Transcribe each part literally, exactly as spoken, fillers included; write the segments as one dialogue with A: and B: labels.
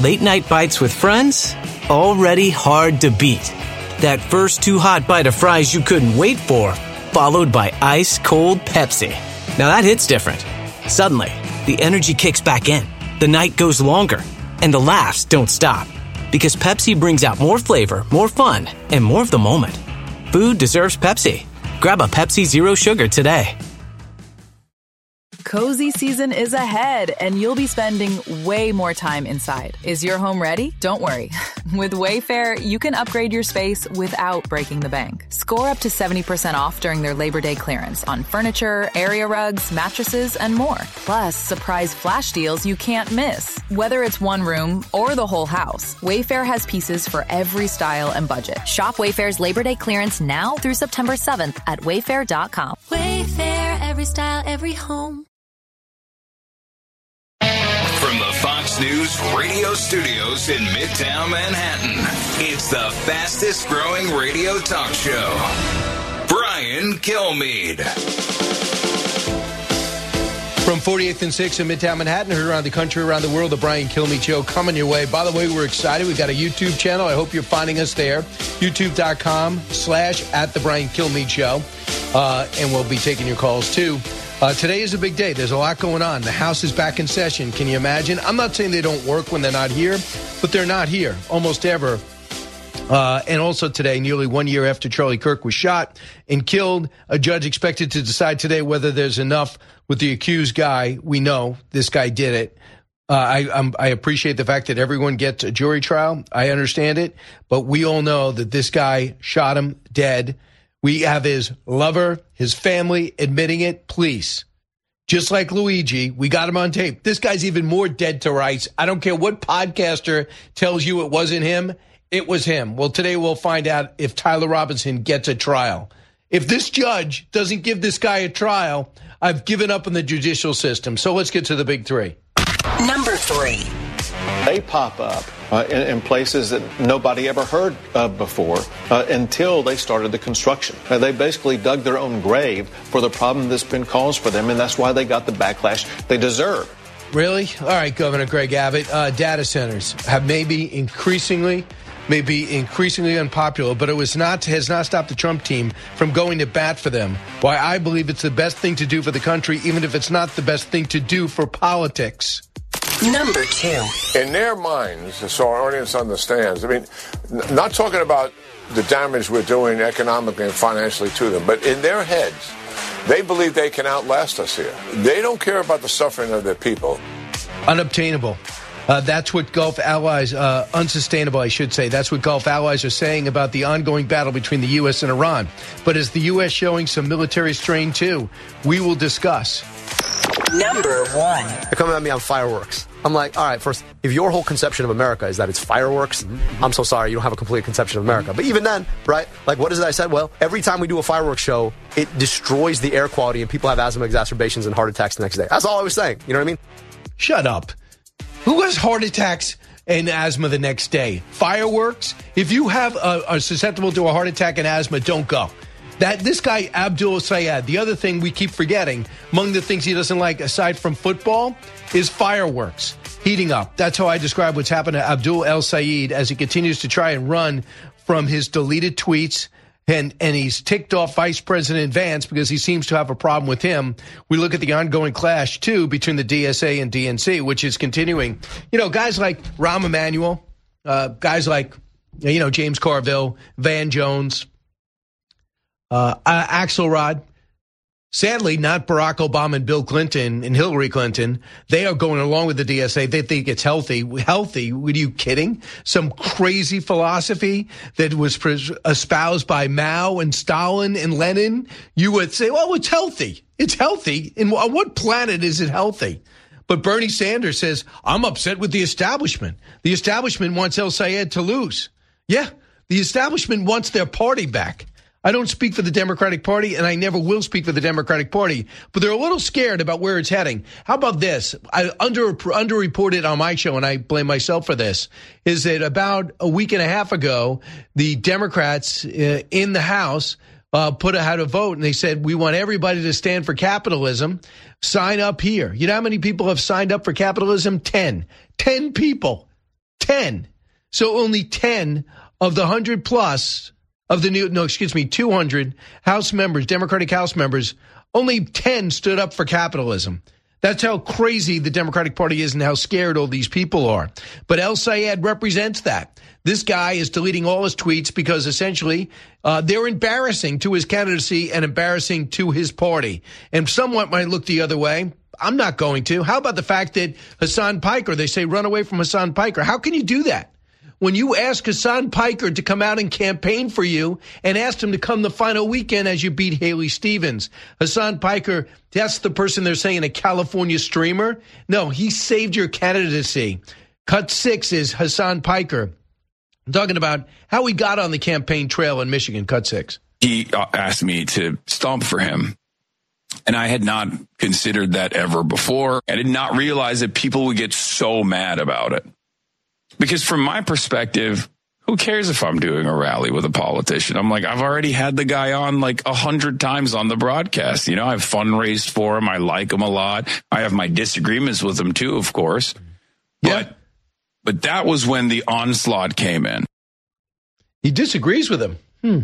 A: Late night bites with friends? Already hard to beat. That first too hot bite of fries you couldn't wait for, followed by ice cold Pepsi. Now that hits different. Suddenly, the energy kicks back in, the night goes longer, and the laughs don't stop. Because Pepsi brings out more flavor, more fun, and more of the moment. Food deserves Pepsi. Grab a Pepsi Zero Sugar today.
B: Cozy season is ahead, and you'll be spending way more time inside. Is your home ready? Don't worry. With Wayfair, you can upgrade your space without breaking the bank. Score up to seventy percent off during their Labor Day clearance on furniture, area rugs, mattresses, and more. Plus, surprise flash deals you can't miss. Whether it's one room or the whole house, Wayfair has pieces for every style and budget.
C: Shop Wayfair's Labor Day clearance now through September seventh at wayfair dot com.
D: Wayfair, every style, every home.
E: From the Fox News radio studios in Midtown Manhattan, it's the fastest growing radio talk show. Brian Kilmeade.
F: From forty-eighth and sixth in Midtown Manhattan, heard around the country, around the world, the Brian Kilmeade Show coming your way. By the way, we're excited. We've got a YouTube channel. I hope you're finding us there. YouTube.com slash at the Brian Kilmeade Show. Uh, and we'll be taking your calls, too. Uh, today is a big day. There's a lot going on. The House is back in session. Can you imagine? I'm not saying they don't work when they're not here, but they're not here almost ever. Uh, and also today, nearly one year after Charlie Kirk was shot and killed, a judge expected to decide today whether there's enough with the accused guy. We know this guy did it. Uh, I, I'm, I appreciate the fact that everyone gets a jury trial. I understand it. But we all know that this guy shot him dead. We have his lover, his family admitting it. Please. Just like Luigi, we got him on tape. This guy's even more dead to rights. I don't care what podcaster tells you it wasn't him. It was him. Well, today we'll find out if Tyler Robinson gets a trial. If this judge doesn't give this guy a trial, I've given up on the judicial system. So let's get to the big three.
G: Number three.
H: They pop up uh, in, in places that nobody ever heard of before uh, until they started the construction. Uh, they basically dug their own grave for the problem that's been caused for them, and that's why they got the backlash they deserve.
F: Really? All right, Governor Greg Abbott. Uh, data centers have maybe increasingly, maybe increasingly unpopular, but it was not has not stopped the Trump team from going to bat for them. Why I believe it's the best thing to do for the country, even if it's not the best thing to do for politics.
G: Number two.
I: In their minds, so our audience understands, I mean, n- not talking about the damage we're doing economically and financially to them, but in their heads, they believe they can outlast us here. They don't care about the suffering of their people.
F: Unobtainable. Uh, that's what Gulf allies, uh, unsustainable, I should say. That's what Gulf allies are saying about the ongoing battle between the U S and Iran. But is the U S showing some military strain, too? We will discuss.
G: Number one.
J: They're coming at me on fireworks. I'm like, all right, first, if your whole conception of America is that it's fireworks, mm-hmm. I'm so sorry, you don't have a complete conception of America. But even then, right, like what is it I said? Well, every time we do a fireworks show, it destroys the air quality and people have asthma exacerbations and heart attacks the next day. That's all I was saying. You know what I mean?
F: Shut up. Who has heart attacks and asthma the next day? Fireworks? If you have a, are susceptible to a heart attack and asthma, don't go. That this guy, Abdul Sayed, the other thing we keep forgetting, among the things he doesn't like aside from football, is fireworks heating up. That's how I describe what's happened to Abdul El Sayed as he continues to try and run from his deleted tweets. And, and he's ticked off Vice President Vance because he seems to have a problem with him. We look at the ongoing clash, too, between the D S A and D N C, which is continuing. You know, guys like Rahm Emanuel, uh, guys like, you know, James Carville, Van Jones, uh, uh, Axelrod. Sadly, not Barack Obama and Bill Clinton and Hillary Clinton. They are going along with the D S A. They think it's healthy. Healthy? Were you kidding? Some crazy philosophy that was espoused by Mao and Stalin and Lenin. You would say, well, it's healthy. It's healthy. And on what planet is it healthy? But Bernie Sanders says, I'm upset with the establishment. The establishment wants El Sayed to lose. Yeah, the establishment wants their party back. I don't speak for the Democratic Party, and I never will speak for the Democratic Party, but they're a little scared about where it's heading. How about this? I under underreported on my show, and I blame myself for this, is that about a week and a half ago, the Democrats uh, in the House uh, put out a vote, and they said, we want everybody to stand for capitalism. Sign up here. You know how many people have signed up for capitalism? Ten. Ten people. ten. So only ten of the one hundred plus of the new, no, excuse me, two hundred House members, Democratic House members, only ten stood up for capitalism. That's how crazy the Democratic Party is and how scared all these people are. But El Sayed represents that. This guy is deleting all his tweets because essentially uh, they're embarrassing to his candidacy and embarrassing to his party. And somewhat might look the other way. I'm not going to. How about the fact that Hassan Piker, they say run away from Hassan Piker. How can you do that? When you ask Hassan Piker to come out and campaign for you and asked him to come the final weekend as you beat Haley Stevens. Hassan Piker, that's the person they're saying a California streamer. No, he saved your candidacy. Cut six is Hassan Piker. I'm talking about how he got on the campaign trail in Michigan. Cut six.
K: He asked me to stomp for him. And I had not considered that ever before. I did not realize that people would get so mad about it. Because from my perspective, who cares if I'm doing a rally with a politician? I'm like, I've already had the guy on like a hundred times on the broadcast. You know, I've fundraised for him. I like him a lot. I have my disagreements with him too, of course.
F: Yeah.
K: But, but that was when the onslaught came in.
F: He disagrees with him. Hmm.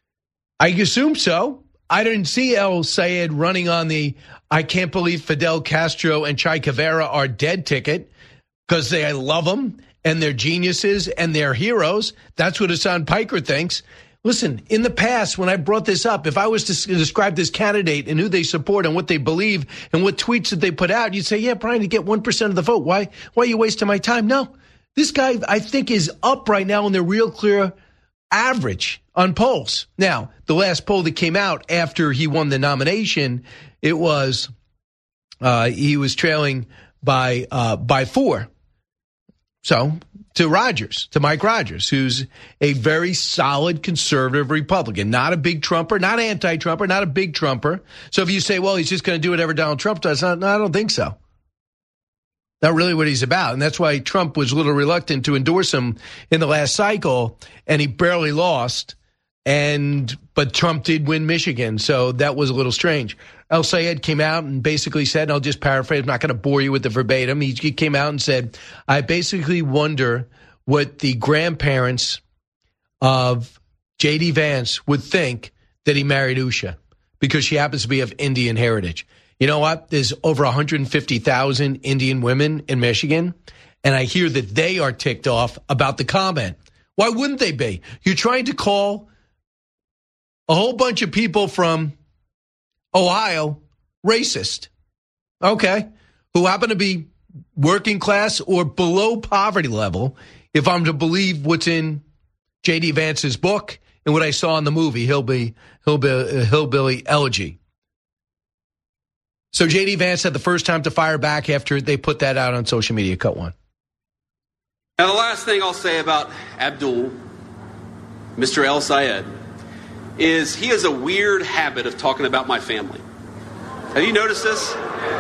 F: I assume so. I didn't see El Sayed running on the I can't believe Fidel Castro and Che Guevara are dead ticket because they I love them. And they're geniuses and they're heroes. That's what Hassan Piker thinks. Listen, in the past, when I brought this up, if I was to describe this candidate and who they support and what they believe and what tweets that they put out, you'd say, yeah, Brian, you get one percent of the vote. Why, why are you wasting my time? No, this guy, I think, is up right now in the Real Clear average on polls. Now, the last poll that came out after he won the nomination, it was uh, he was trailing by uh, by four. So, to Rogers, to Mike Rogers, who's a very solid conservative Republican, not a big Trumper, not anti-Trumper, not a big Trumper. So if you say, well, he's just going to do whatever Donald Trump does, no, I don't think so. Not really what he's about. And that's why Trump was a little reluctant to endorse him in the last cycle, and he barely lost. And but Trump did win Michigan, so that was a little strange. El Sayed came out and basically said, and I'll just paraphrase, I'm not going to bore you with the verbatim. He, he came out and said, I basically wonder what the grandparents of J D Vance would think that he married Usha because she happens to be of Indian heritage. You know what? There's over one hundred fifty thousand Indian women in Michigan, and I hear that they are ticked off about the comment. Why wouldn't they be? You're trying to call a whole bunch of people from Ohio racist, okay, who happen to be working class or below poverty level, if I'm to believe what's in J D Vance's book and what I saw in the movie, Hillbilly, Hillbilly, Hillbilly Elegy. So J D Vance had the first time to fire back after they put that out on social media. Cut one.
L: Now, the last thing I'll say about Abdul, Mister El Sayed, is he has a weird habit of talking about my family. Have you noticed this?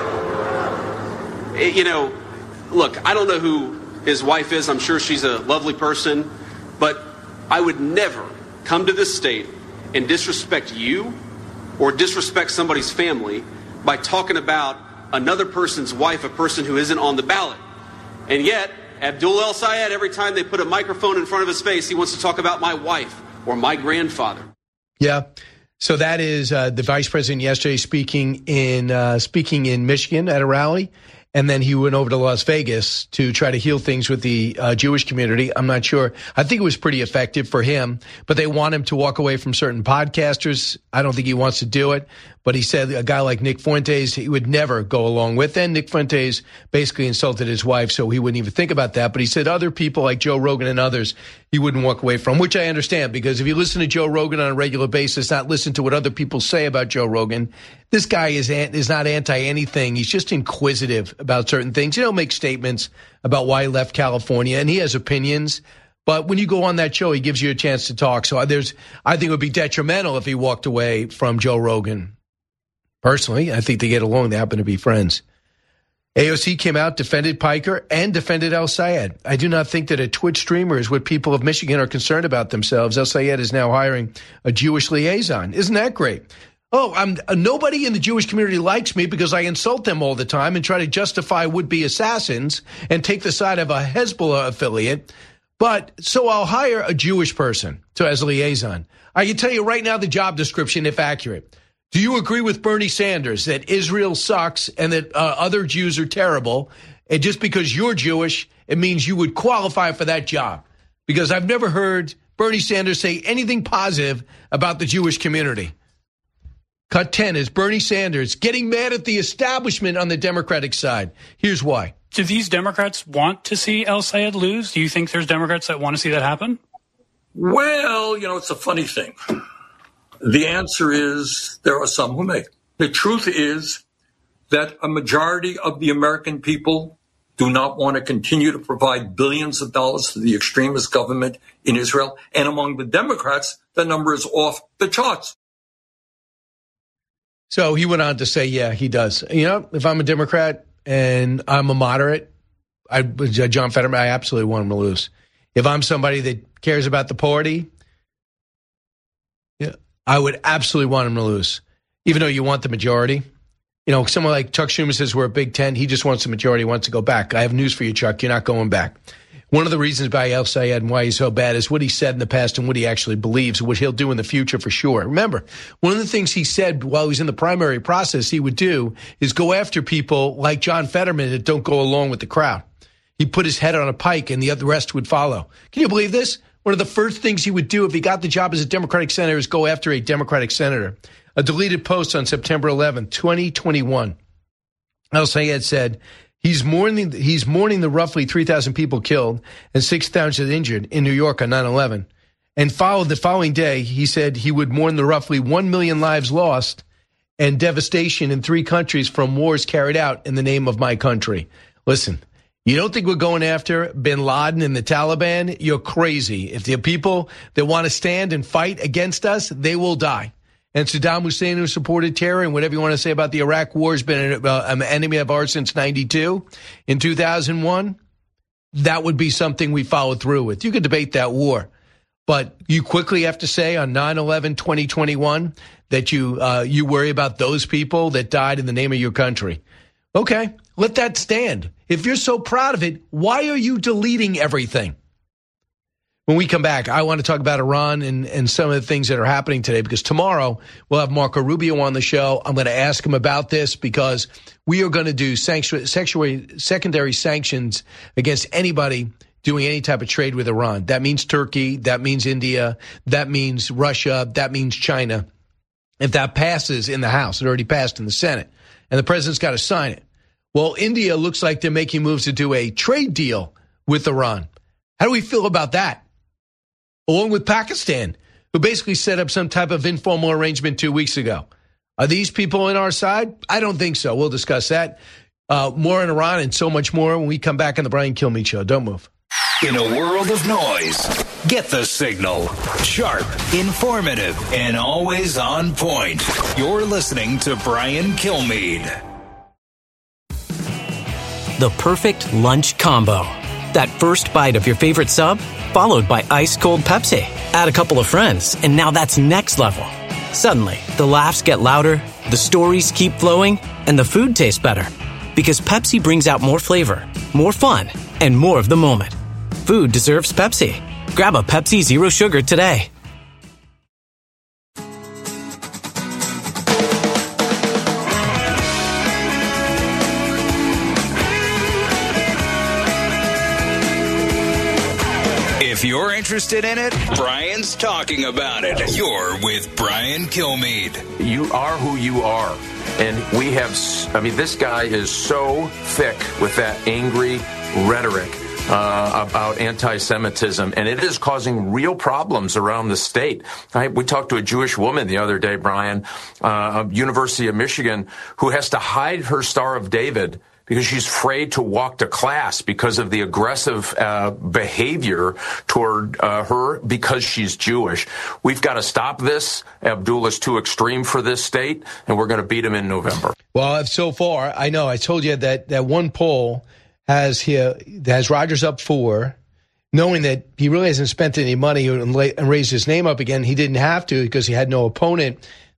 L: It, you know, look, I don't know who his wife is. I'm sure she's a lovely person. But I would never come to this state and disrespect you or disrespect somebody's family by talking about another person's wife, a person who isn't on the ballot. And yet, Abdul El Sayed, every time they put a microphone in front of his face, he wants to talk about my wife or my grandfather.
F: Yeah. So that is uh, the vice president yesterday speaking in uh, speaking in Michigan at a rally. And then he went over to Las Vegas to try to heal things with the uh, Jewish community. I'm not sure. I think it was pretty effective for him, but they want him to walk away from certain podcasters. I don't think he wants to do it. But he said a guy like Nick Fuentes, he would never go along with. And Nick Fuentes basically insulted his wife, so he wouldn't even think about that. But he said other people like Joe Rogan and others, he wouldn't walk away from, which I understand, because if you listen to Joe Rogan on a regular basis, not listen to what other people say about Joe Rogan, this guy is is not anti-anything. He's just inquisitive about certain things. He don't make statements about why he left California, and he has opinions. But when you go on that show, he gives you a chance to talk. So there's, I think it would be detrimental if he walked away from Joe Rogan. Personally, I think they get along. They happen to be friends. A O C came out, defended Piker, and defended El Sayed. I do not think that a Twitch streamer is what people of Michigan are concerned about themselves. El Sayed is now hiring a Jewish liaison. Isn't that great? Oh, I'm uh, nobody in the Jewish community likes me because I insult them all the time and try to justify would-be assassins and take the side of a Hezbollah affiliate. But so I'll hire a Jewish person to as a liaison. I can tell you right now the job description, if accurate. Do you agree with Bernie Sanders that Israel sucks and that uh, other Jews are terrible? And just because you're Jewish, it means you would qualify for that job. Because I've never heard Bernie Sanders say anything positive about the Jewish community. Cut ten is Bernie Sanders getting mad at the establishment on the Democratic side. Here's why.
M: Do these Democrats want to see El Sayed lose? Do you think there's Democrats that want to see that happen?
N: Well, you know, it's a funny thing. The answer is there are some who may. The truth is that a majority of the American people do not want to continue to provide billions of dollars to the extremist government in Israel. And among the Democrats, the number is off the charts.
F: So he went on to say, yeah, he does. You know, if I'm a Democrat and I'm a moderate, I, John Fetterman, I absolutely want him to lose. If I'm somebody that cares about the party, yeah, I would absolutely want him to lose, even though you want the majority. You know, someone like Chuck Schumer says we're a Big Ten. He just wants the majority, wants to go back. I have news for you, Chuck. You're not going back. One of the reasons by El Sayed and why he's so bad is what he said in the past and what he actually believes, what he'll do in the future for sure. Remember, one of the things he said while he was in the primary process he would do is go after people like John Fetterman that don't go along with the crowd. He put his head on a pike and the other rest would follow. Can you believe this? One of the first things he would do if he got the job as a Democratic senator is go after a Democratic senator. A deleted post on September eleventh, twenty twenty-one. El Sayed said, He's mourning, he's mourning the roughly three thousand people killed and six thousand injured in New York on nine eleven. And followed the following day, he said he would mourn the roughly one million lives lost and devastation in three countries from wars carried out in the name of my country. Listen, you don't think we're going after bin Laden and the Taliban? You're crazy. If the people that want to stand and fight against us, they will die. And Saddam Hussein, who supported terror, and whatever you want to say about the Iraq war, has been an, uh, an enemy of ours since ninety-two. In two thousand one, that would be something we followed through with. You could debate that war. But you quickly have to say on nine eleven twenty twenty-one that you uh, you worry about those people that died in the name of your country. Okay, let that stand. If you're so proud of it, why are you deleting everything? When we come back, I want to talk about Iran and, and some of the things that are happening today, because tomorrow we'll have Marco Rubio on the show. I'm going to ask him about this because we are going to do sanction, sexual, secondary sanctions against anybody doing any type of trade with Iran. That means Turkey. That means India. That means Russia. That means China. If that passes in the House, it already passed in the Senate, and the president's got to sign it. Well, India looks like they're making moves to do a trade deal with Iran. How do we feel about that? Along with Pakistan, who basically set up some type of informal arrangement two weeks ago. Are these people on our side? I don't think so. We'll discuss that. Uh, more in Iran and so much more when we come back on the Brian Kilmeade Show. Don't move.
E: In a world of noise, get the signal. Sharp, informative, and always on point. You're listening to Brian Kilmeade.
A: The perfect lunch combo. That first bite of your favorite sub, followed by ice-cold Pepsi. Add a couple of friends, and now that's next level. Suddenly, the laughs get louder, the stories keep flowing, and the food tastes better. Because Pepsi brings out more flavor, more fun, and more of the moment. Food deserves Pepsi. Grab a Pepsi Zero Sugar today.
E: If you're interested in it, Brian's talking about it. You're with Brian Kilmeade.
O: You are who you are. And we have, I mean, this guy is so thick with that angry rhetoric uh, about anti-Semitism, and it is causing real problems around the state. I, we talked to a Jewish woman the other day, Brian, uh, University of Michigan, who has to hide her Star of David because she's afraid to walk to class because of the aggressive uh, behavior toward uh, her because she's Jewish. We've got to stop this. Abdullah's too extreme for this state, and we're going to beat him in November.
F: Well, so far, I know, I told you that that one poll has here has Rodgers up four, knowing that he really hasn't spent any money and, and raised his name up again. He didn't have to because he had no opponent.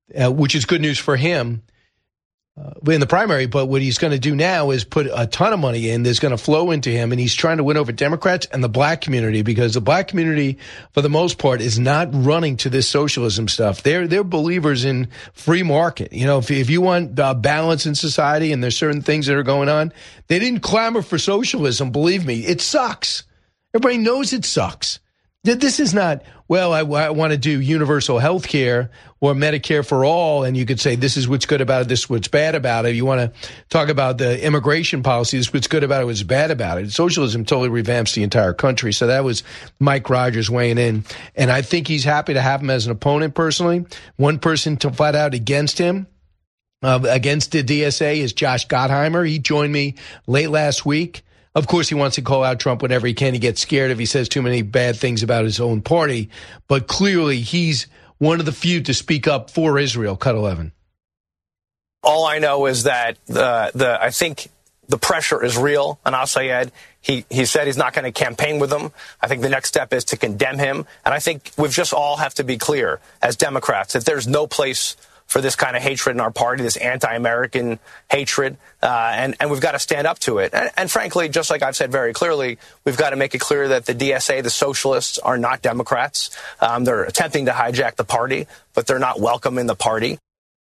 F: uh, which is good news for him uh, in the primary. But what he's going to do now is put a ton of money in. There's going to flow into him, and he's trying to win over Democrats and the black community, because the black community, for the most part, is not running to this socialism stuff. They're they're believers in free market. You know, if, if you want uh, balance in society and there's certain things that are going on, they didn't clamor for socialism. Believe me, it sucks. Everybody knows it sucks. This is not, well, I, I want to do universal health care or Medicare for all, and you could say this is what's good about it, this is what's bad about it. You want to talk about the immigration policy, this is what's good about it, what's bad about it. Socialism totally revamps the entire country. So that was Mike Rogers weighing in. And I think he's happy to have him as an opponent personally. One person to flat out against him, uh, against the D S A, is Josh Gottheimer. He joined me late last week. Of course, he wants to call out Trump whenever he can. He gets scared if he says too many bad things about his own party. But clearly, he's one of the few to speak up for Israel. Cut eleven.
P: All I know is that the the I think the pressure is real on al-Sayed. He he said he's not going to campaign with him. I think the next step is to condemn him. And I think we've just all have to be clear as Democrats that there's no place for this kind of hatred in our party, this anti-American hatred, uh, and, and we've got to stand up to it. And, and frankly, just like I've said very clearly, we've got to make it clear that the D S A, the socialists, are not Democrats. Um, they're attempting to hijack the party, but they're not welcome in the party.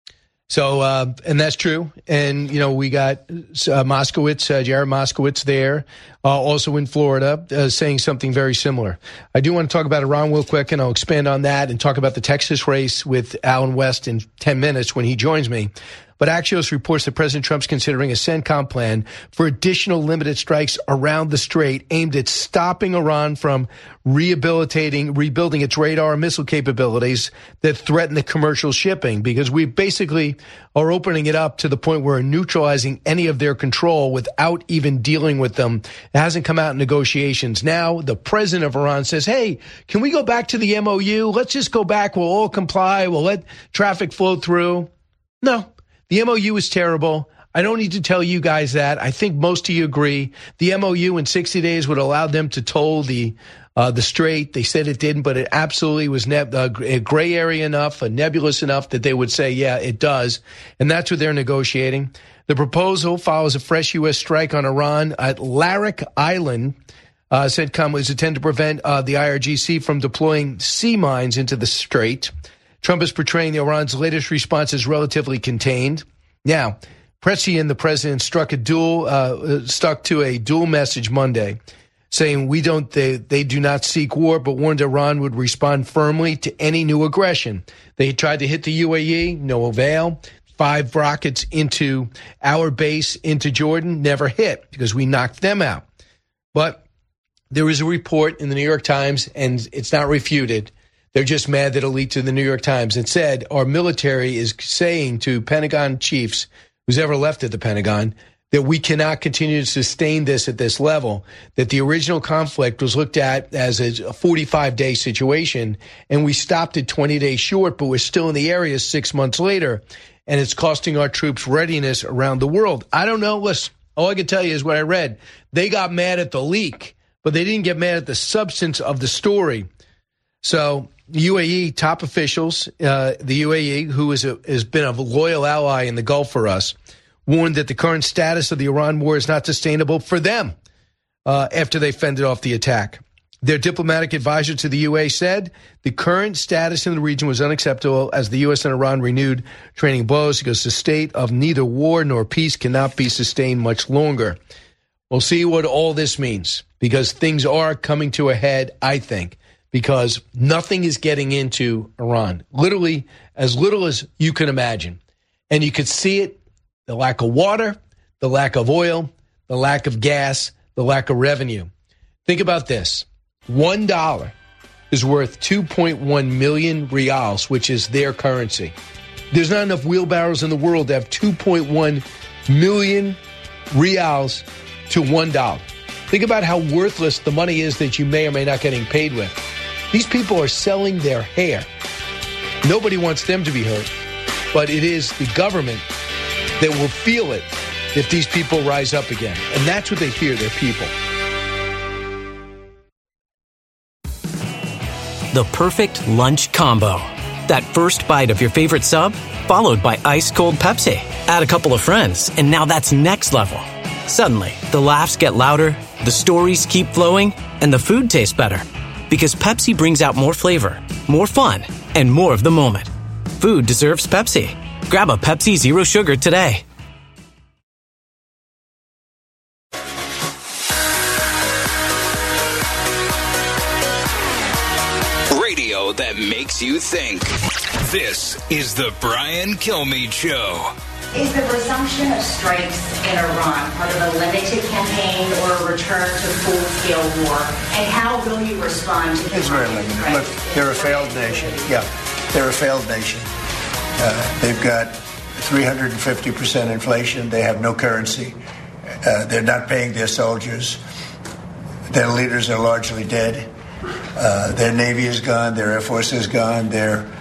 F: So, uh, and that's true. And, you know, we got uh, Moskowitz, uh, Jared Moskowitz there, uh, also in Florida, uh, saying something very similar. I do want to talk about Iran real quick, and I'll expand on that and talk about the Texas race with Alan West in ten minutes when he joins me. But Axios reports that President Trump's considering a CENTCOM plan for additional limited strikes around the strait aimed at stopping Iran from rehabilitating, rebuilding its radar and missile capabilities that threaten the commercial shipping, because we basically are opening it up to the point where we're neutralizing any of their control without even dealing with them. It hasn't come out in negotiations. Now, the president of Iran says, hey, can we go back to the M O U? Let's just go back. We'll all comply. We'll let traffic flow through. No. The M O U is terrible. I don't need to tell you guys that. I think most of you agree. The M O U in sixty days would allow them to toll the uh, the strait. They said it didn't, but it absolutely was neb- uh, gray area enough, uh, nebulous enough that they would say, yeah, it does. And that's what they're negotiating. The proposal follows a fresh U S strike on Iran at Larak Island. Uh, CENTCOM was intended to prevent uh, the I R G C from deploying sea mines into the strait. Trump is portraying Iran's latest response as relatively contained. Now, Pezeshkian, the president, struck a dual, uh, stuck to a dual message Monday, saying we don't, they, they do not seek war, but warned Iran would respond firmly to any new aggression. They tried to hit the U A E, no avail. Five rockets into our base into Jordan, never hit because we knocked them out. But there is a report in the New York Times, and it's not refuted. They're just mad that it leaked to the New York Times. It said our military is saying to Pentagon chiefs, who's ever left at the Pentagon, that we cannot continue to sustain this at this level, that the original conflict was looked at as a forty-five day situation, and we stopped at twenty days short, but we're still in the area six months later, and it's costing our troops readiness around the world. I don't know. Listen, all I can tell you is what I read. They got mad at the leak, but they didn't get mad at the substance of the story. So U A E top officials, uh, the U A E, who is a, has been a loyal ally in the Gulf for us, warned that the current status of the Iran war is not sustainable for them uh, after they fended off the attack. Their diplomatic advisor to the U A said the current status in the region was unacceptable as the U S and Iran renewed training blows because the state of neither war nor peace cannot be sustained much longer. We'll see what all this means, because things are coming to a head, I think, because nothing is getting into Iran, literally as little as you can imagine. And you could see it, the lack of water, the lack of oil, the lack of gas, the lack of revenue. Think about this. One dollar is worth two point one million reals, which is their currency. There's not enough wheelbarrows in the world to have two point one million reals to one dollar. Think about how worthless the money is that you may or may not getting paid with. These people are selling their hair. Nobody wants them to be hurt, but it is the government that will feel it if these people rise up again. And that's what they fear, their people.
A: The perfect lunch combo. That first bite of your favorite sub followed by ice-cold Pepsi. Add a couple of friends, and now that's next level. Suddenly, the laughs get louder, the stories keep flowing, and the food tastes better. Because Pepsi brings out more flavor, more fun, and more of the moment. Food deserves Pepsi. Grab a Pepsi Zero Sugar today.
E: Radio that makes you think. This is the Brian Kilmeade Show.
Q: Is the resumption of strikes in Iran part of a limited campaign or a return to full-scale war? And how will you respond to
R: It's very limited. Look, they're a failed nation. Yeah, they're a failed nation. Uh, they've got three hundred fifty percent inflation. They have no currency. Uh, they're not paying their soldiers. Their leaders are largely dead. Uh, their Navy is gone. Their Air Force is gone. Their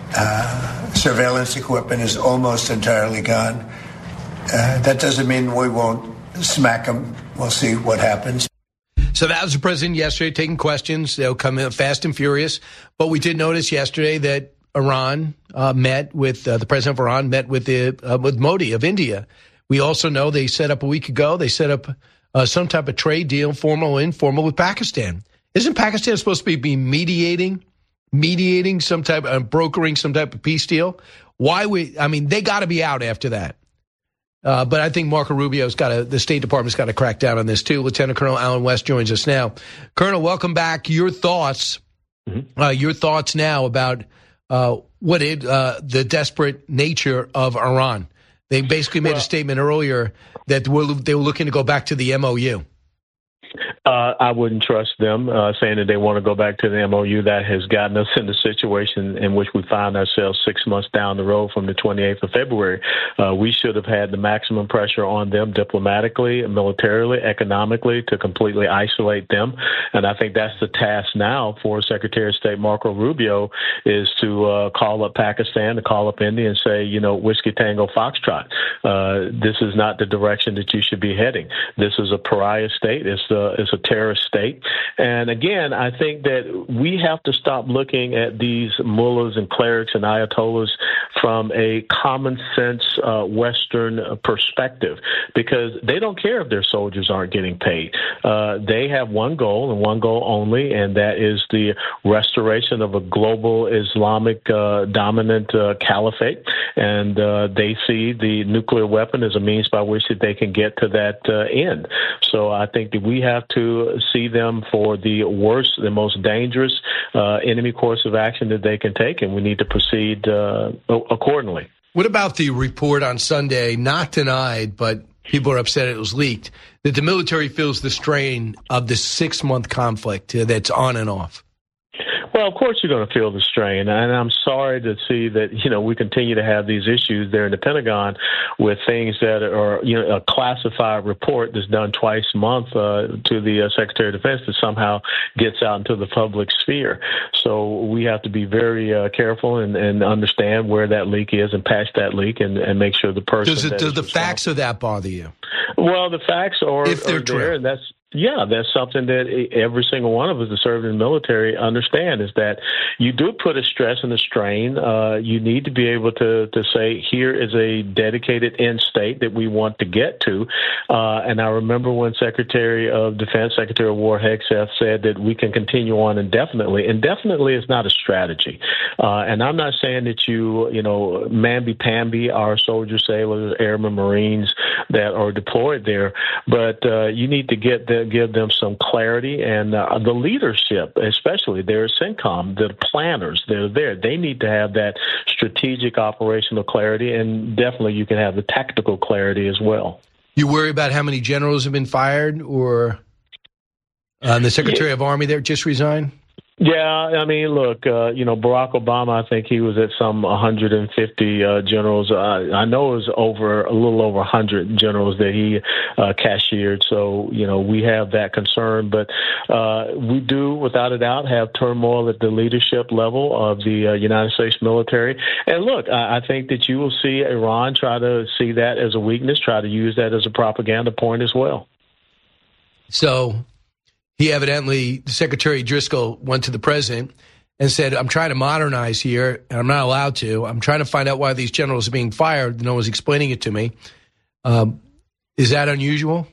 R: uh, surveillance equipment is almost entirely gone. Uh, that doesn't mean we won't smack them. We'll see what happens.
F: So that was the president yesterday taking questions. They'll come in fast and furious. But we did notice yesterday that Iran uh, met with uh, the president of Iran met with the uh, with Modi of India. We also know they set up a week ago. They set up uh, some type of trade deal, formal or informal, with Pakistan. Isn't Pakistan supposed to be, be mediating, mediating some type, uh, brokering some type of peace deal? Why we? I mean, they got to be out after that. Uh, but I think Marco Rubio's got to, the State Department's got to crack down on this too. Lieutenant Colonel Alan West joins us now. Colonel, welcome back. Your thoughts, mm-hmm. uh, your thoughts now about uh, what it, uh, the desperate nature of Iran. They basically made well, a statement earlier that they were, they were looking to go back to the M O U.
S: Uh, I wouldn't trust them uh, saying that they want to go back to the M O U. That has gotten us in the situation in which we find ourselves six months down the road from the twenty-eighth of February. Uh, we should have had the maximum pressure on them diplomatically, militarily, economically to completely isolate them. And I think that's the task now for Secretary of State Marco Rubio is to uh, call up Pakistan, to call up India and say, you know, Whiskey Tango Foxtrot. Uh, this is not the direction that you should be heading. This is a pariah state. It's a, it's a terrorist state. And again, I think that we have to stop looking at these mullahs and clerics and ayatollahs from a common sense uh, Western perspective, because they don't care if their soldiers aren't getting paid. Uh, they have one goal and one goal only, and that is the restoration of a global Islamic uh, dominant uh, caliphate. And uh, they see the nuclear weapon as a means by which that they can get to that uh, end. So I think that we have to see them for the worst, the most dangerous uh, enemy course of action that they can take, and we need to proceed uh, accordingly.
F: What about the report on Sunday, not denied, but people are upset it was leaked, that the military feels the strain of the six-month conflict that's on and off?
S: Well, of course you're going to feel the strain, and I'm sorry to see that, you know, we continue to have these issues there in the Pentagon with things that are, you know, a classified report that's done twice a month uh, to the uh, Secretary of Defense that somehow gets out into the public sphere. So we have to be very uh, careful and, and understand where that leak is and patch that leak and, and make sure the person.
F: Does, it, does the facts of that bother you?
S: Well, the facts are,
F: if they're
S: are
F: true.
S: there, and that's. Yeah, that's something that every single one of us that served in the military understand, is that you do put a stress and a strain. Uh, you need to be able to, to say, here is a dedicated end state that we want to get to. Uh, and I remember when Secretary of Defense, Secretary of War Hegseth said that we can continue on indefinitely. Indefinitely is not a strategy. Uh, and I'm not saying that you, you know, mamby-pamby our soldiers, sailors, airmen, Marines that are deployed there, but uh, you need to get the give them some clarity, and uh, the leadership, especially their CENTCOM, the planners that are there, they need to have that strategic operational clarity, and definitely you can have the tactical clarity as well.
F: You worry about how many generals have been fired, or uh, the Secretary yeah. of Army there just resigned?
S: Yeah, I mean, look, uh, you know, Barack Obama, I think he was at some one hundred fifty uh, generals. Uh, I know it was over a little over one hundred generals that he uh, cashiered. So, you know, we have that concern. But uh, we do, without a doubt, have turmoil at the leadership level of the uh, United States military. And look, I, I think that you will see Iran try to see that as a weakness, try to use that as a propaganda point as well.
F: So he evidently, Secretary Driscoll went to the president and said, I'm trying to modernize here, and I'm not allowed to. I'm trying to find out why these generals are being fired. No one's explaining it to me. Um, is that unusual?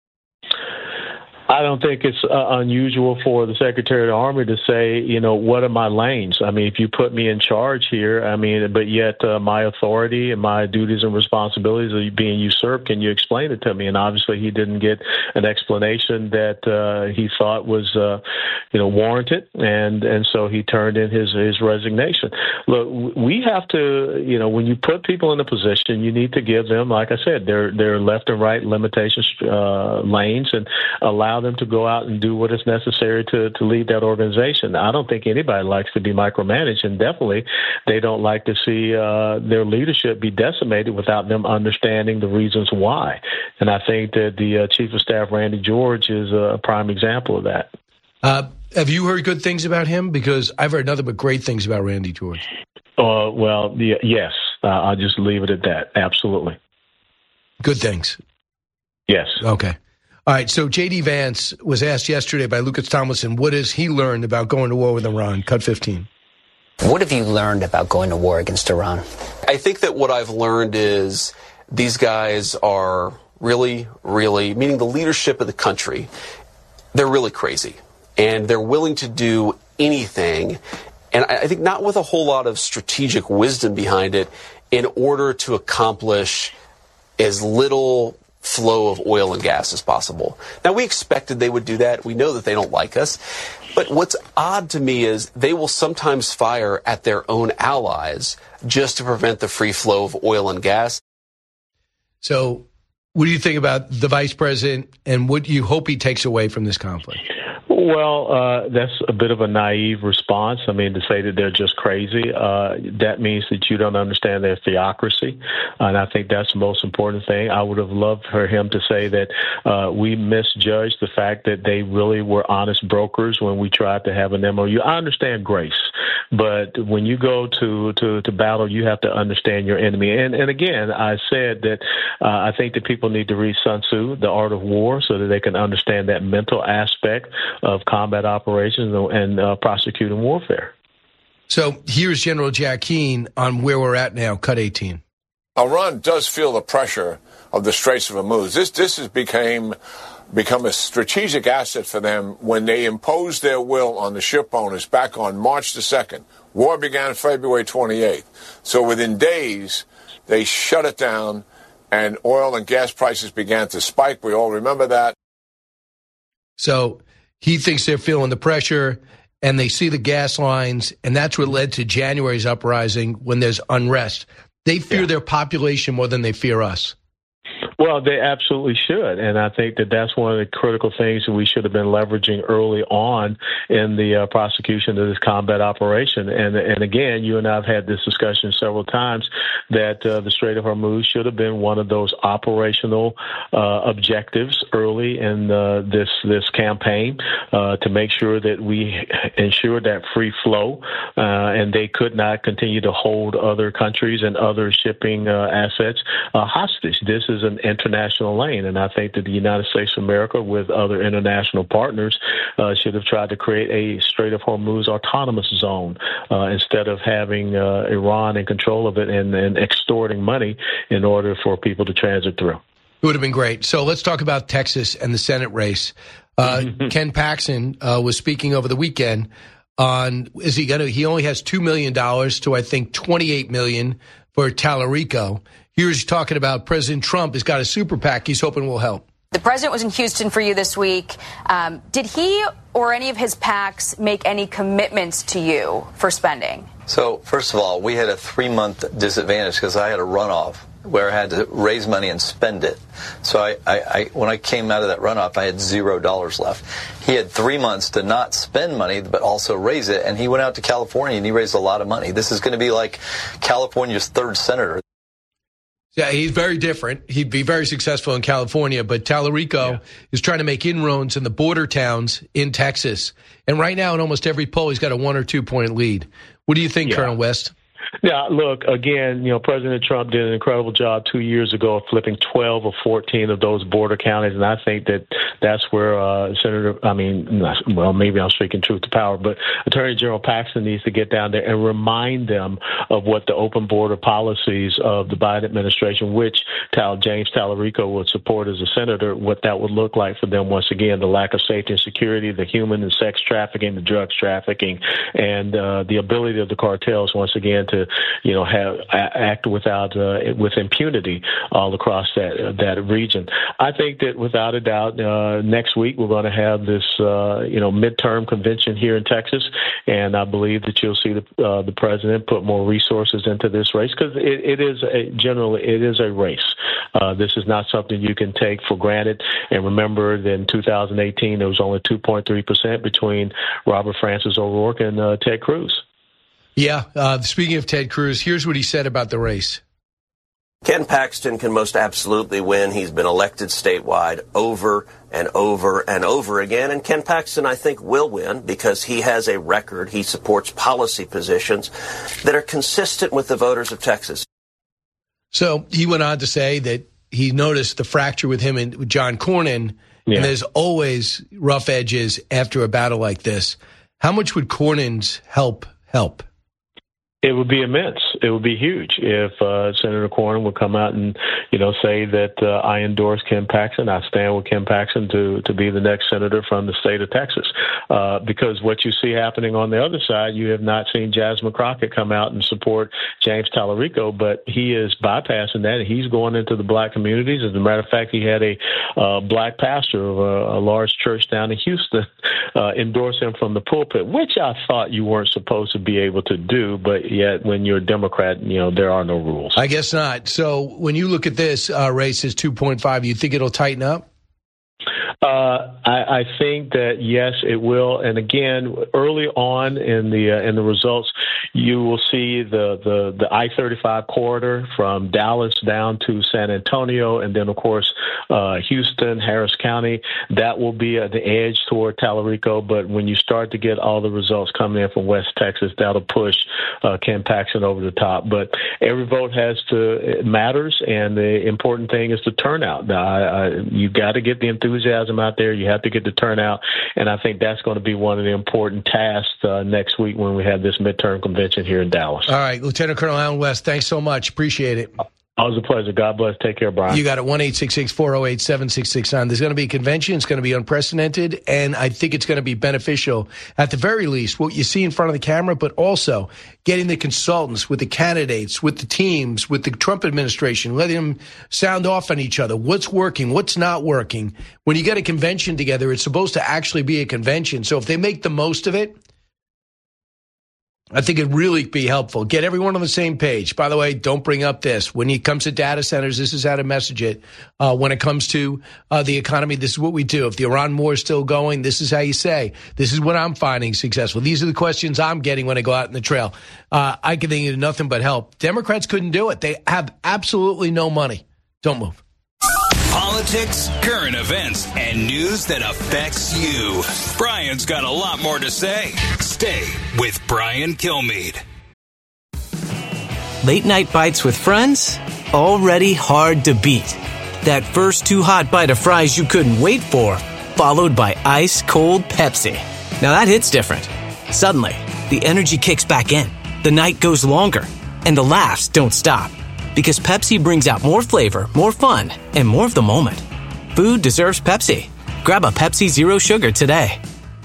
S: I don't think it's uh, unusual for the Secretary of the Army to say, you know, what are my lanes? I mean, if you put me in charge here, I mean, but yet uh, my authority and my duties and responsibilities are being usurped, can you explain it to me? And obviously he didn't get an explanation that uh, he thought was, uh, you know, warranted, and, and so he turned in his, his resignation. Look, we have to, you know, when you put people in a position, you need to give them, like I said, their, their left and right limitations uh, lanes and allow them to go out and do what is necessary to, to lead that organization. I don't think anybody likes to be micromanaged, and definitely they don't like to see uh, their leadership be decimated without them understanding the reasons why. And I think that the uh, Chief of Staff, Randy George, is a prime example of that.
F: Uh, have you heard good things about him? Because I've heard nothing but great things about Randy George.
S: Uh, well, the, yes. Uh, I'll just leave it at that. Absolutely.
F: Good things.
S: Yes.
F: Okay. All right, so J D. Vance was asked yesterday by Lucas Tomlinson, what has he learned about going to war with Iran? Cut fifteen.
T: What have you learned about going to war against Iran?
L: I think that what I've learned is these guys are really, really, meaning the leadership of the country, they're really crazy. And they're willing to do anything, and I think not with a whole lot of strategic wisdom behind it, in order to accomplish as little flow of oil and gas as possible. Now, we expected they would do that. We know that they don't like us. But what's odd to me is they will sometimes fire at their own allies just to prevent the free flow of oil and gas.
F: So what do you think about the vice president, and what do you hope he takes away from this conflict?
S: Well, uh, that's a bit of a naive response. I mean, to say that they're just crazy, uh, that means that you don't understand their theocracy. And I think that's the most important thing. I would have loved for him to say that uh, we misjudged the fact that they really were honest brokers when we tried to have an M O U. I understand grace, but when you go to, to, to battle, you have to understand your enemy. And, and again, I said that uh, I think that people need to read Sun Tzu, The Art of War, so that they can understand that mental aspect of combat operations and uh, prosecuting warfare.
F: So here's General Jack Keane on where we're at now. Cut eighteen.
I: Iran does feel the pressure of the Straits of Hormuz. This this has became become a strategic asset for them when they imposed their will on the ship owners back on March the second. War began February twenty-eighth. So within days, they shut it down, and oil and gas prices began to spike. We all remember that.
F: So he thinks they're feeling the pressure, and they see the gas lines, and that's what led to January's uprising when there's unrest. They fear yeah. their population more than they fear us.
S: Well, they absolutely should, and I think that that's one of the critical things that we should have been leveraging early on in the uh, prosecution of this combat operation. And and again, you and I have had this discussion several times that uh, the Strait of Hormuz should have been one of those operational uh, objectives early in uh, this this campaign uh, to make sure that we ensure that free flow, uh, and they could not continue to hold other countries and other shipping uh, assets uh, hostage. This is an international lane, and I think that the United States of America, with other international partners, uh, should have tried to create a Strait of Hormuz autonomous zone uh, instead of having uh, Iran in control of it and, and extorting money in order for people to transit through.
F: It would have been great. So let's talk about Texas and the Senate race. Uh, Ken Paxton uh, was speaking over the weekend on, is he going to, he only has two million dollars to, I think, twenty-eight million dollars for Tallarico. Here's talking about President Trump has got a super PAC he's hoping will help.
U: The president was in Houston for you this week. Um, did he or any of his PACs make any commitments to you for spending?
V: So, first of all, we had a three-month disadvantage because I had a runoff where I had to raise money and spend it. So I, I, I when I came out of that runoff, I had zero dollars left. He had three months to not spend money, but also raise it, and he went out to California and he raised a lot of money. This is going to be like California's third senator.
F: Yeah, he's very different. He'd be very successful in California, but Tallarico yeah. is trying to make inroads in the border towns in Texas. And right now, in almost every poll, he's got a one or two point lead. What do you think, yeah. Colonel West?
S: Yeah, look, again, you know, President Trump did an incredible job two years ago of flipping twelve or fourteen of those border counties, and I think that that's where uh, Senator, I mean, well, maybe I'm speaking truth to power, but Attorney General Paxton needs to get down there and remind them of what the open border policies of the Biden administration, which Tal, James Tallarico would support as a senator, what that would look like for them once again, the lack of safety and security, the human and sex trafficking, the drugs trafficking, and uh, the ability of the cartels once again to you know, have act without uh, with impunity all across that that region. I think that without a doubt, uh, next week we're going to have this uh, you know midterm convention here in Texas, and I believe that you'll see the uh, the president put more resources into this race because it, it is a, generally it is a race. Uh, this is not something you can take for granted. And remember that in two thousand eighteen there was only two point three percent between Robert Francis O'Rourke and uh, Ted Cruz.
F: Yeah, uh, speaking of Ted Cruz, here's what he said about the race.
B: Ken Paxton can most absolutely win. He's been elected statewide over and over and over again. And Ken Paxton, I think, will win because he has a record. He supports policy positions that are consistent with the voters of Texas.
F: So he went on to say that he noticed the fracture with him and with John Cornyn, yeah. and there's always rough edges after a battle like this. How much would Cornyn's help help?
S: It would be immense. It would be huge if uh, Senator Cornyn would come out and, you know, say that uh, I endorse Ken Paxton. I stand with Ken Paxton to, to be the next senator from the state of Texas. Uh, because what you see happening on the other side, you have not seen Jasmine Crockett come out and support James Tallarico, but he is bypassing that, and he's going into the black communities. As a matter of fact, he had a uh, black pastor of a, a large church down in Houston uh, endorse him from the pulpit, which I thought you weren't supposed to be able to do, but yet when you're a Democrat, you know, there are no rules.
F: I guess not. So when you look at this uh, race as two point five, you think it'll tighten up?
S: Uh, I, I think that, yes, it will. And again, early on in the uh, in the results, you will see the, the, the I thirty-five corridor from Dallas down to San Antonio, and then, of course, uh, Houston, Harris County. That will be at the edge toward Tallarico. But when you start to get all the results coming in from West Texas, that'll push uh, Ken Paxton over the top. But every vote has to it matters, and the important thing is the turnout. Now, I, I, you got to get the enthusiasm out there. You have to get the turnout, and I think that's going to be one of the important tasks uh, next week when we have this midterm convention here in Dallas.
F: All right, Lieutenant Colonel Allen West, thanks so much. Appreciate it.
S: Always a pleasure. God bless. Take care, Brian.
F: You got it. one eight six six, four oh eight, seven six six nine. There's going to be a convention. It's going to be unprecedented, and I think it's going to be beneficial, at the very least, what you see in front of the camera, but also getting the consultants with the candidates, with the teams, with the Trump administration, letting them sound off on each other. What's working? What's not working? When you get a convention together, it's supposed to actually be a convention. So if they make the most of it, I think it'd really be helpful. Get everyone on the same page. By the way, don't bring up this. When it comes to data centers, this is how to message it. Uh, when it comes to uh, the economy, this is what we do. If the Iran war is still going, this is how you say, this is what I'm finding successful. These are the questions I'm getting when I go out in the trail. Uh, I can think of nothing but help. Democrats couldn't do it. They have absolutely no money. Don't move.
E: Politics, current events, and news that affects you. Brian's got a lot more to say. Stay with Brian Kilmeade.
A: Late night bites with friends? Already hard to beat. That first too hot bite of fries you couldn't wait for, followed by ice cold Pepsi. Now that hits different. Suddenly, the energy kicks back in, the night goes longer, and the laughs don't stop. Because Pepsi brings out more flavor, more fun, and more of the moment. Food deserves Pepsi. Grab a Pepsi Zero Sugar today.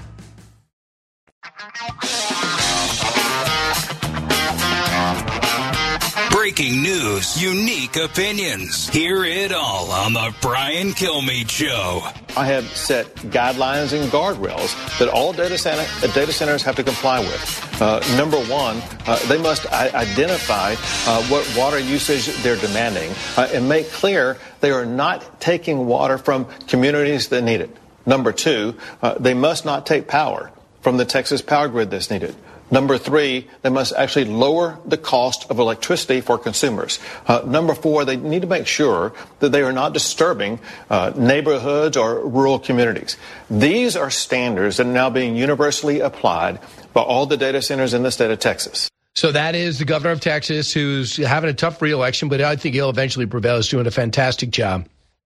E: Breaking news, unique opinions. Hear it all on the Brian Kilmeade Show.
H: I have set guidelines and guardrails that all data, center, uh, data centers have to comply with. Uh, number one, uh, they must I- identify uh, what water usage they're demanding uh, and make clear they are not taking water from communities that need it. Number two, uh, they must not take power from the Texas power grid that's needed. Number three, they must actually lower the cost of electricity for consumers. Uh, number four, they need to make sure that they are not disturbing uh, neighborhoods or rural communities. These are standards that are now being universally applied by all the data centers in the state of Texas.
F: So that is the governor of Texas, who's having a tough reelection, but I think he'll eventually prevail. He's doing a fantastic job.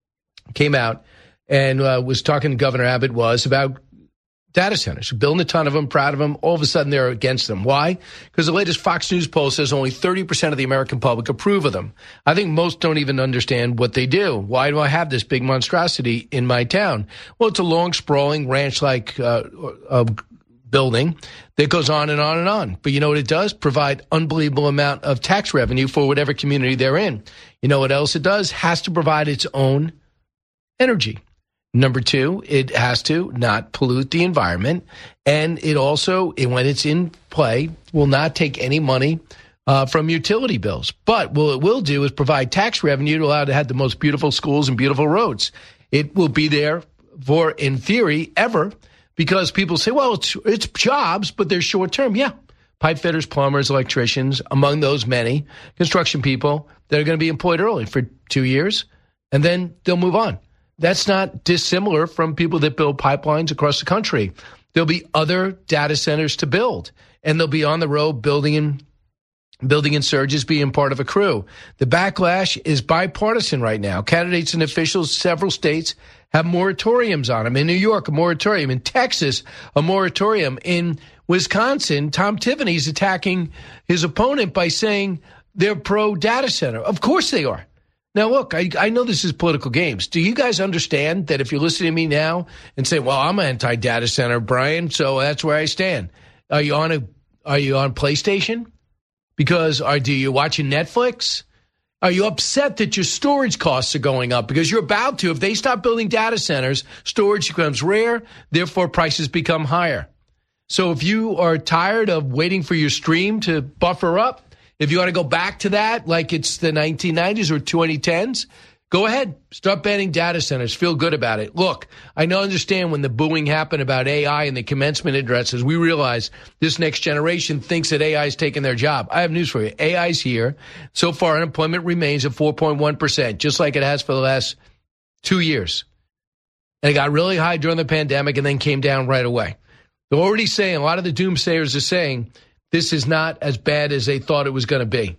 F: Came out and uh, was talking to Governor Abbott was about data centers, building a ton of them, proud of them. All of a sudden, they're against them. Why? Because the latest Fox News poll says only thirty percent of the American public approve of them. I think most don't even understand what they do. Why do I have this big monstrosity in my town? Well, it's a long, sprawling, ranch-like uh, uh, building that goes on and on and on. But you know what it does? Provide unbelievable amount of tax revenue for whatever community they're in. You know what else it does? Has to provide its own energy. Number two, it has to not pollute the environment. And it also, when it's in play, will not take any money uh, from utility bills. But what it will do is provide tax revenue to allow to have the most beautiful schools and beautiful roads. It will be there for, in theory, ever, because people say, well, it's, it's jobs, but they're short term. Yeah. Pipe fitters, plumbers, electricians, among those many construction people that are going to be employed early for two years, and then they'll move on. That's not dissimilar from people that build pipelines across the country. There'll be other data centers to build, and they'll be on the road building in, building in surges, being part of a crew. The backlash is bipartisan right now. Candidates and officials, several states have moratoriums on them. In New York, a moratorium. In Texas, a moratorium. In Wisconsin, Tom Tiffany's attacking his opponent by saying they're pro-data center. Of course they are. Now, look, I, I know this is political games. Do you guys understand that if you're listening to me now and say, well, I'm anti-data center, Brian, so that's where I stand. Are you on a, are you on PlayStation? Because are, do you watching Netflix? Are you upset that your storage costs are going up? Because you're about to. If they stop building data centers, storage becomes rare, therefore prices become higher. So if you are tired of waiting for your stream to buffer up, if you want to go back to that, like it's the nineteen nineties or twenty tens, go ahead. Start banning data centers. Feel good about it. Look, I know, understand when the booing happened about A I and the commencement addresses, we realize this next generation thinks that A I is taking their job. I have news for you. A I is here. So far, unemployment remains at four point one percent, just like it has for the last two years. And it got really high during the pandemic and then came down right away. They're already saying, a lot of the doomsayers are saying, this is not as bad as they thought it was going to be.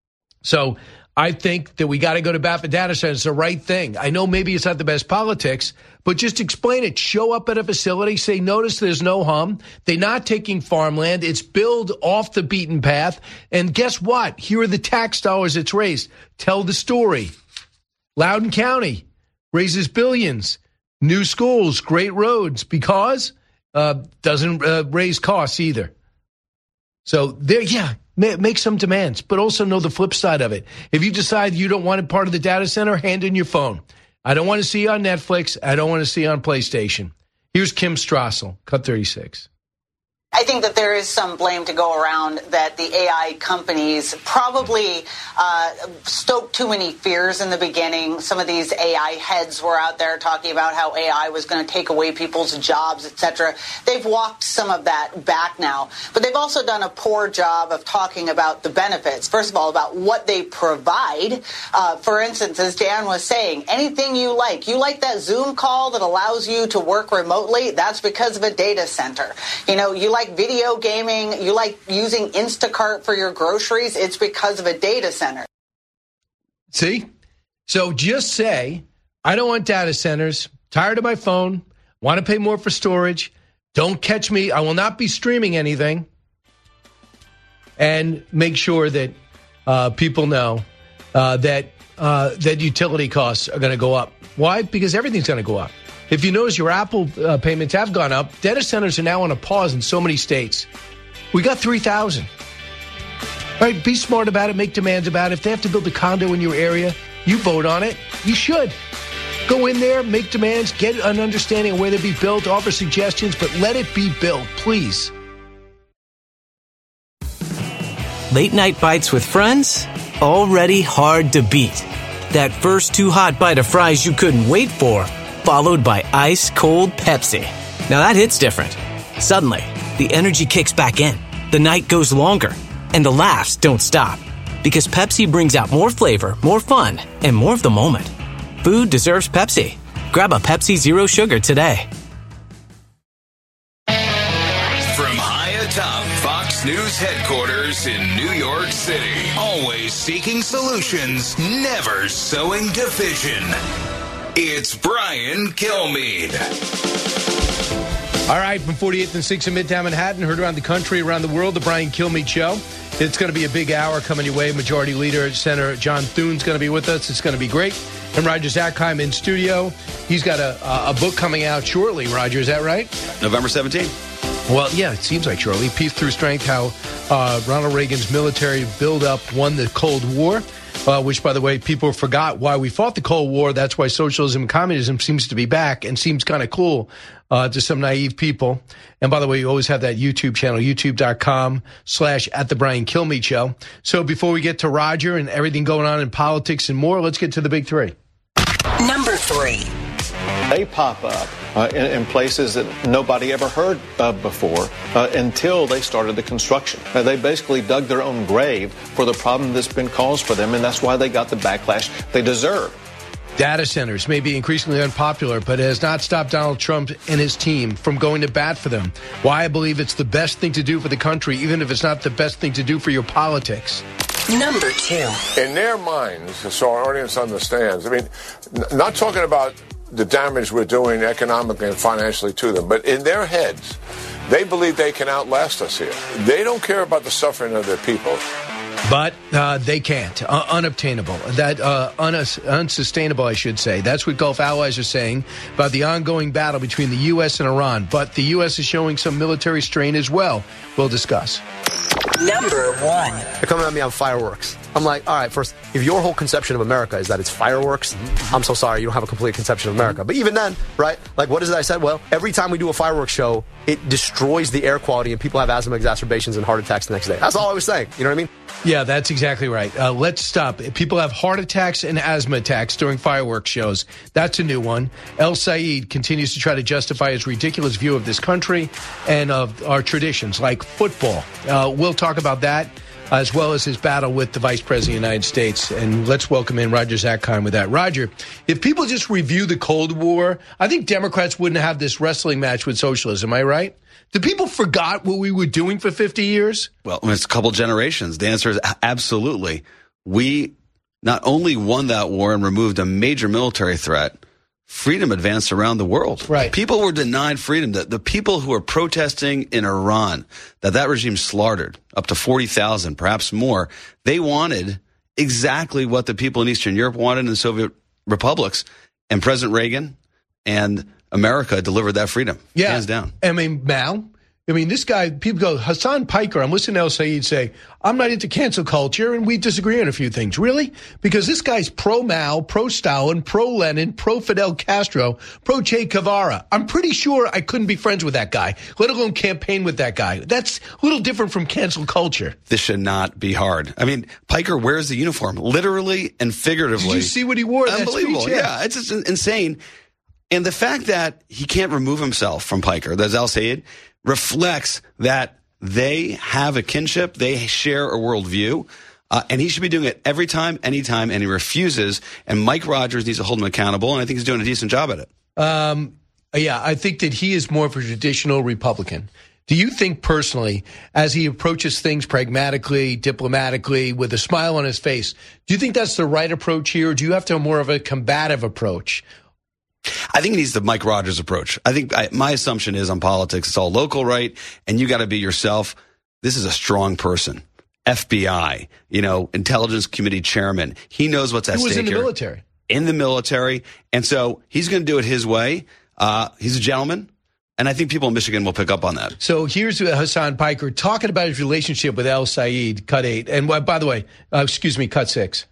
F: So I think that we got to go to bat for data centers. It's the right thing. I know maybe it's not the best politics, but just explain it. Show up at a facility, say, notice there's no hum. They're not taking farmland. It's built off the beaten path. And guess what? Here are the tax dollars it's raised. Tell the story. Loudoun County raises billions. New schools, great roads, because uh, doesn't uh, raise costs either. So there, yeah, make some demands, but also know the flip side of it. If you decide you don't want it part of the data center, hand in your phone. I don't want to see you on Netflix. I don't want to see you on PlayStation. Here's Kim Strassel, Cut thirty-six.
C: I think that there is some blame to go around that the A I companies probably uh, stoked too many fears in the beginning. Some of these A I heads were out there talking about how A I was going to take away people's jobs, et cetera. They've walked some of that back now, but they've also done a poor job of talking about the benefits. First of all, about what they provide. Uh, for instance, as Dan was saying, anything you like. You like that Zoom call that allows you to work remotely? That's because of a data center. You know, you like video gaming, you like using Instacart for your groceries, it's because of a data center.
F: See? So just say, I don't want data centers, tired of my phone, want to pay more for storage, don't catch me, I will not be streaming anything, and make sure that uh, people know uh, that, uh, that utility costs are going to go up. Why? Because everything's going to go up. If you notice, your Apple uh, payments have gone up. Data centers are now on a pause in so many states. We got three thousand. All right, be smart about it. Make demands about it. If they have to build a condo in your area, you vote on it. You should. Go in there, make demands, get an understanding of where they be built, offer suggestions, but let it be built, please.
A: Late night bites with friends? Already hard to beat. That first too hot bite of fries you couldn't wait for, followed by ice cold Pepsi. Now that hits different. Suddenly, the energy kicks back in, the night goes longer, and the laughs don't stop. Because Pepsi brings out more flavor, more fun, and more of the moment. Food deserves Pepsi. Grab a Pepsi Zero Sugar today.
E: From high atop Fox News headquarters in New York City. Always seeking solutions, never sowing division. It's Brian Kilmeade.
F: All right, from forty-eighth and sixth in Midtown Manhattan, heard around the country, around the world, the Brian Kilmeade Show. It's going to be a big hour coming your way. Majority Leader, Senator John Thune's going to be with us. It's going to be great. And Roger Zakheim in studio. He's got a, a book coming out shortly, Roger. Is that right?
D: November seventeenth.
F: Well, yeah, it seems like shortly. Peace Through Strength, how uh, Ronald Reagan's military buildup won the Cold War, uh, which, by the way, people forgot why we fought the Cold War. That's why socialism and communism seems to be back and seems kind of cool uh, to some naive people. And by the way, you always have that YouTube channel, youtube.com slash at the Brian Kilmeade Show. So before we get to Roger and everything going on in politics and more, let's get to the big three.
G: Number three.
H: They pop up uh, in, in places that nobody ever heard of before uh, until they started the construction. Uh, they basically dug their own grave for the problem that's been caused for them, and that's why they got the backlash they deserve.
F: Data centers may be increasingly unpopular, but it has not stopped Donald Trump and his team from going to bat for them. Why I believe it's the best thing to do for the country, even if it's not the best thing to do for your politics.
G: Number two.
I: In their minds, so our audience understands, I mean, n- not talking about the damage we're doing economically and financially to them, but in their heads, they believe they can outlast us here. They don't care about the suffering of their people.
F: But uh, they can't. Uh, unobtainable. That uh, unus- unsustainable, I should say. That's what Gulf allies are saying about the ongoing battle between the U S and Iran. But the U S is showing some military strain as well. We'll discuss.
G: Number one.
J: They're coming at me on fireworks. I'm like, all right, first, if your whole conception of America is that it's fireworks, I'm so sorry, you don't have a complete conception of America. But even then, right, like, what is it I said? Well, every time we do a fireworks show, it destroys the air quality and people have asthma exacerbations and heart attacks the next day. That's all I was saying. You know what I mean?
F: Yeah, that's exactly right. Uh, let's stop. People have heart attacks and asthma attacks during fireworks shows. That's a new one. El Sayed continues to try to justify his ridiculous view of this country and of our traditions, like football. Uh, we'll talk about that, as well as his battle with the Vice President of the United States. And let's welcome in Roger Zakheim with that. Roger, if people just review the Cold War, I think Democrats wouldn't have this wrestling match with socialism. Am I right? Do people forgot what we were doing for fifty years?
D: Well, it's a couple generations. The answer is absolutely. We not only won that war and removed a major military threat, freedom advanced around the world.
F: Right.
D: People were denied freedom. The, the people who are protesting in Iran, that that regime slaughtered up to forty thousand, perhaps more, they wanted exactly what the people in Eastern Europe wanted in the Soviet republics. And President Reagan and America delivered that freedom,
F: yeah.
D: hands down.
F: I mean, Mao. I mean, this guy, people go, Hassan Piker, I'm listening to El Sayed say, I'm not into cancel culture, and we disagree on a few things. Really? Because this guy's pro-Mao, pro-Stalin, pro-Lenin, pro-Fidel Castro, pro-Che Guevara. I'm pretty sure I couldn't be friends with that guy, let alone campaign with that guy. That's a little different from cancel culture.
D: This should not be hard. I mean, Piker wears the uniform, literally and figuratively.
F: Did you see what he wore?
D: Unbelievable.
F: That speech?
D: Yeah. yeah, it's just insane. And the fact that he can't remove himself from Piker, that's El Sayed, reflects that they have a kinship, they share a worldview, uh, and he should be doing it every time, anytime, and he refuses. And Mike Rogers needs to hold him accountable, and I think he's doing a decent job at it.
F: Um, yeah, I think that he is more of a traditional Republican. Do you think personally, as he approaches things pragmatically, diplomatically, with a smile on his face, do you think that's the right approach here, or do you have to have more of a combative approach?
D: I think he needs the Mike Rogers approach. I think I, my assumption is on politics, it's all local, right? And you got to be yourself. This is a strong person. F B I, you know, Intelligence Committee chairman. He knows what's at
F: stake here. He was in the
D: here.
F: military.
D: In the military. And so he's going to do it his way. Uh, he's a gentleman. And I think people in Michigan will pick up on that.
F: So here's Hassan Piker talking about his relationship with El Sayed, cut eight. And by the way, uh, excuse me, cut six.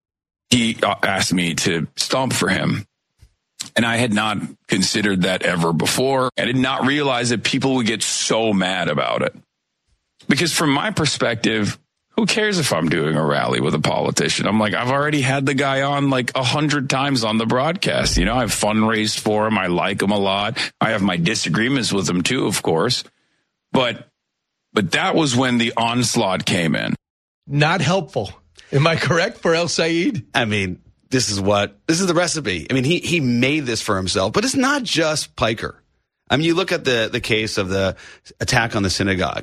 K: He asked me to stomp for him. And I had not considered that ever before. I did not realize that people would get so mad about it. Because from my perspective, who cares if I'm doing a rally with a politician? I'm like, I've already had the guy on like a hundred times on the broadcast. You know, I've fundraised for him. I like him a lot. I have my disagreements with him too, of course. But, but that was when the onslaught came in.
F: Not helpful. Am I correct for El Sayed?
D: I mean, This is what, this is the recipe. I mean, he, he made this for himself, but it's not just Piker. I mean, you look at the, the case of the attack on the synagogue.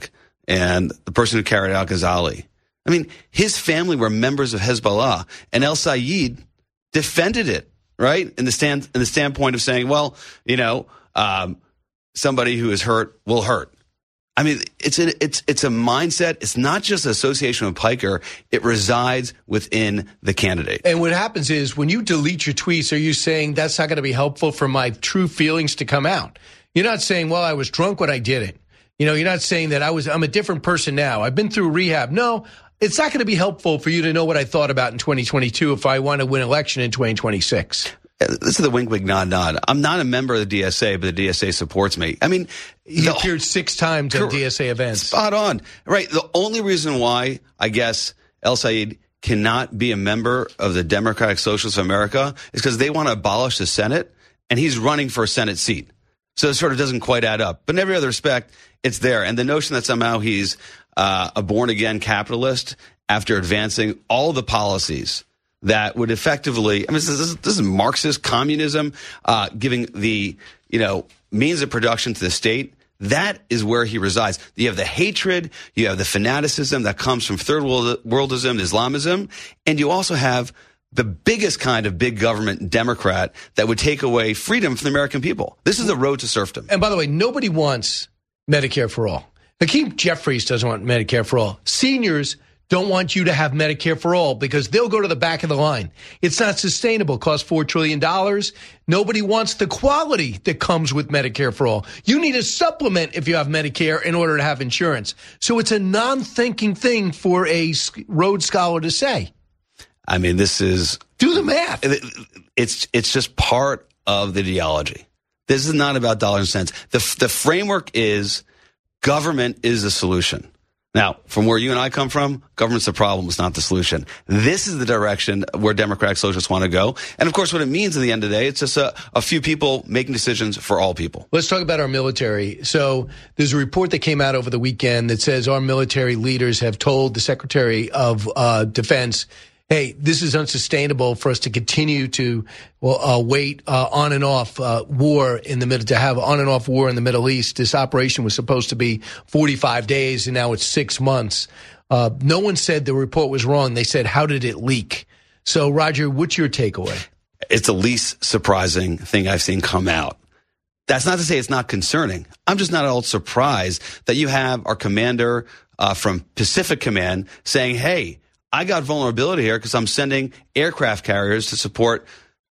D: and the person who carried out Ghazali. I mean, his family were members of Hezbollah, and El Sayed defended it, right? In the stand, in the standpoint of saying, well, you know, um, somebody who is hurt will hurt. I mean, it's a, it's it's a mindset. It's not just an association with Piker. It resides within the candidate.
F: And what happens is when you delete your tweets, are you saying that's not going to be helpful for my true feelings to come out? You're not saying, well, I was drunk when I did it. You know, you're not saying that I was, I'm a different person now. I've been through rehab. No, it's not going to be helpful for you to know what I thought about in twenty twenty-two if I want to win election in twenty twenty-six.
D: This is the wink, wink, nod, nod. I'm not a member of the D S A, but the D S A supports me. I mean,
F: he the, appeared six times at D S A events.
D: Spot on. Right. The only reason why, I guess, El Sayed cannot be a member of the Democratic Socialists of America is because they want to abolish the Senate, and he's running for a Senate seat. So it sort of doesn't quite add up. But in every other respect, it's there. And the notion that somehow he's uh, a born-again capitalist after advancing all the policies that would effectively, I mean, this is, this is Marxist communism, uh, giving the, you know, means of production to the state. That is where he resides. You have the hatred, you have the fanaticism that comes from third world, worldism, Islamism, and you also have the biggest kind of big government Democrat that would take away freedom from the American people. This is the road to serfdom.
F: And by the way, nobody wants Medicare for all. Hakeem Jeffries doesn't want Medicare for all. Seniors don't want you to have Medicare for all because they'll go to the back of the line. It's not sustainable. It costs four trillion dollars. Nobody wants the quality that comes with Medicare for all. You need a supplement if you have Medicare in order to have insurance. So it's a non-thinking thing for a Rhodes Scholar to say.
D: I mean, this is...
F: Do the math.
D: It's, it's just part of the ideology. This is not about dollars and cents. The, the framework is government is the solution. Now, from where you and I come from, government's the problem, it's not the solution. This is the direction where Democratic Socialists want to go. And, of course, what it means at the end of the day, it's just a, a few people making decisions for all people.
F: Let's talk about our military. So there's a report that came out over the weekend that says our military leaders have told the Secretary of uh, Defense, hey, this is unsustainable for us to continue to well, uh, wait uh, on and off uh, war in the middle, to have on and off war in the Middle East. This operation was supposed to be forty-five days, and now it's six months. Uh, no one said the report was wrong. They said, how did it leak? So, Roger, what's your takeaway?
D: It's the least surprising thing I've seen come out. That's not to say it's not concerning. I'm just not at all surprised that you have our commander uh, from Pacific Command saying, hey, I got vulnerability here because I'm sending aircraft carriers to support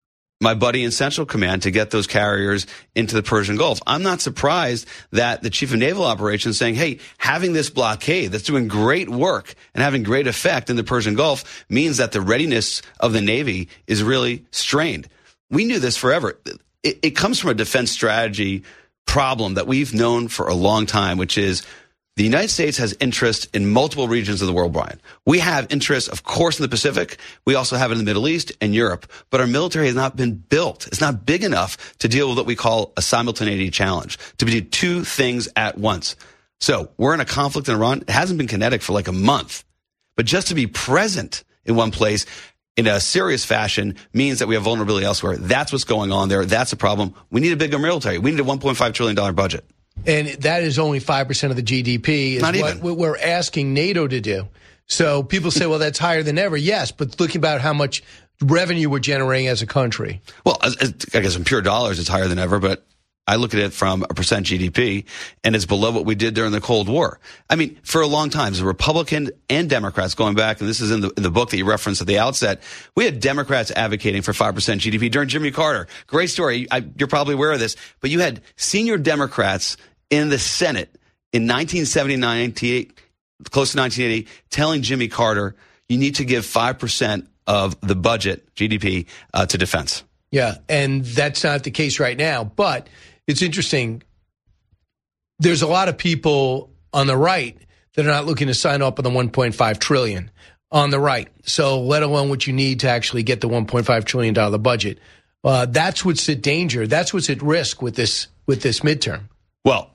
D: my buddy in Central Command to get those carriers into the Persian Gulf. I'm not surprised that the Chief of Naval Operations is saying, hey, having this blockade that's doing great work and having great effect in the Persian Gulf means that the readiness of the Navy is really strained. We knew this forever. It, it comes from a defense strategy problem that we've known for a long time, which is the United States has interest in multiple regions of the world, Brian. We have interest, of course, in the Pacific. We also have it in the Middle East and Europe. But our military has not been built. It's not big enough to deal with what we call a simultaneity challenge, to do two things at once. So we're in a conflict in Iran. It hasn't been kinetic for like a month. But just to be present in one place in a serious fashion means that we have vulnerability elsewhere. That's what's going on there. That's a problem. We need a bigger military. We need a one point five trillion dollars budget.
F: And that is only five percent of the G D P is
D: Not
F: what
D: even.
F: we're asking NATO to do. So people say, well, that's higher than ever. Yes, but look about how much revenue we're generating as a country.
D: Well, I guess in pure dollars, it's higher than ever, but I look at it from a percent G D P, and it's below what we did during the Cold War. I mean, for a long time, as Republican and Democrats going back, and this is in the, in the book that you referenced at the outset, we had Democrats advocating for five percent G D P during Jimmy Carter. Great story. I, you're probably aware of this, but you had senior Democrats in the Senate in nineteen seventy-nine, ninety-eight, close to nineteen eighty, telling Jimmy Carter, you need to give five percent of the budget, G D P, uh, to defense.
F: Yeah, and that's not the case right now, but it's interesting. There's a lot of people on the right that are not looking to sign up on the one point five trillion dollars on the right. So let alone what you need to actually get the one point five trillion dollars budget. Uh, that's what's at danger. That's what's at risk with this with this midterm.
D: Well,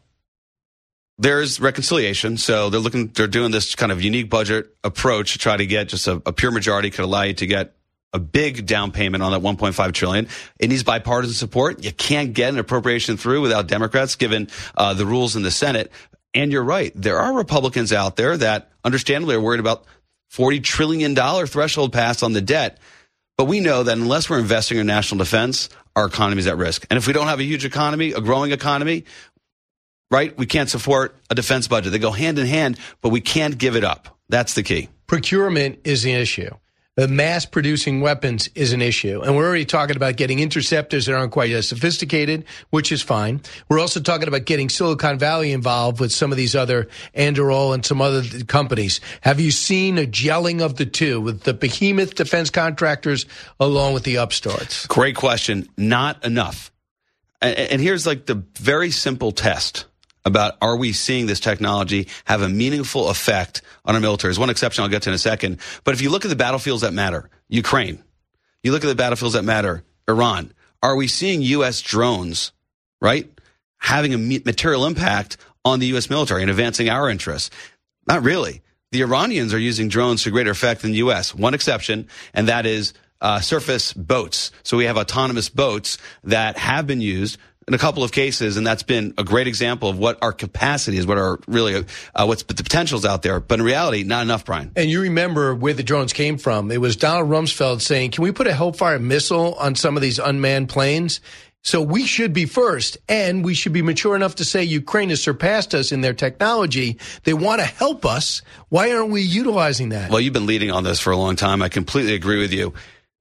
D: there's reconciliation. So they're looking, they're doing this kind of unique budget approach to try to get just a, a pure majority could allow you to get a big down payment on that one point five trillion dollars. It needs bipartisan support. You can't get an appropriation through without Democrats, given uh, the rules in the Senate. And you're right. There are Republicans out there that understandably are worried about forty trillion dollars threshold pass on the debt. But we know that unless we're investing in national defense, our economy is at risk. And if we don't have a huge economy, a growing economy, right, we can't support a defense budget. They go hand in hand, but we can't give it up. That's the key.
F: Procurement is the issue. The mass producing weapons is an issue. And we're already talking about getting interceptors that aren't quite as sophisticated, which is fine. We're also talking about getting Silicon Valley involved with some of these other Anduril and some other companies. Have you seen a gelling of the two with the behemoth defense contractors along with the upstarts?
D: Great question. Not enough. And here's like the very simple test about are we seeing this technology have a meaningful effect on our military. There's one exception I'll get to in a second. But if you look at the battlefields that matter, Ukraine, you look at the battlefields that matter, Iran, are we seeing U S drones, right, having a material impact on the U S military and advancing our interests? Not really. The Iranians are using drones to greater effect than the U S. One exception, and that is uh, surface boats. So we have autonomous boats that have been used in a couple of cases, and that's been a great example of what our capacity is, what our really, uh, what's the potentials out there. But in reality, not enough, Brian.
F: And you remember where the drones came from. It was Donald Rumsfeld saying, can we put a Hellfire missile on some of these unmanned planes? So we should be first, and we should be mature enough to say Ukraine has surpassed us in their technology. They want to help us. Why aren't we utilizing that?
D: Well, you've been leading on this for a long time. I completely agree with you.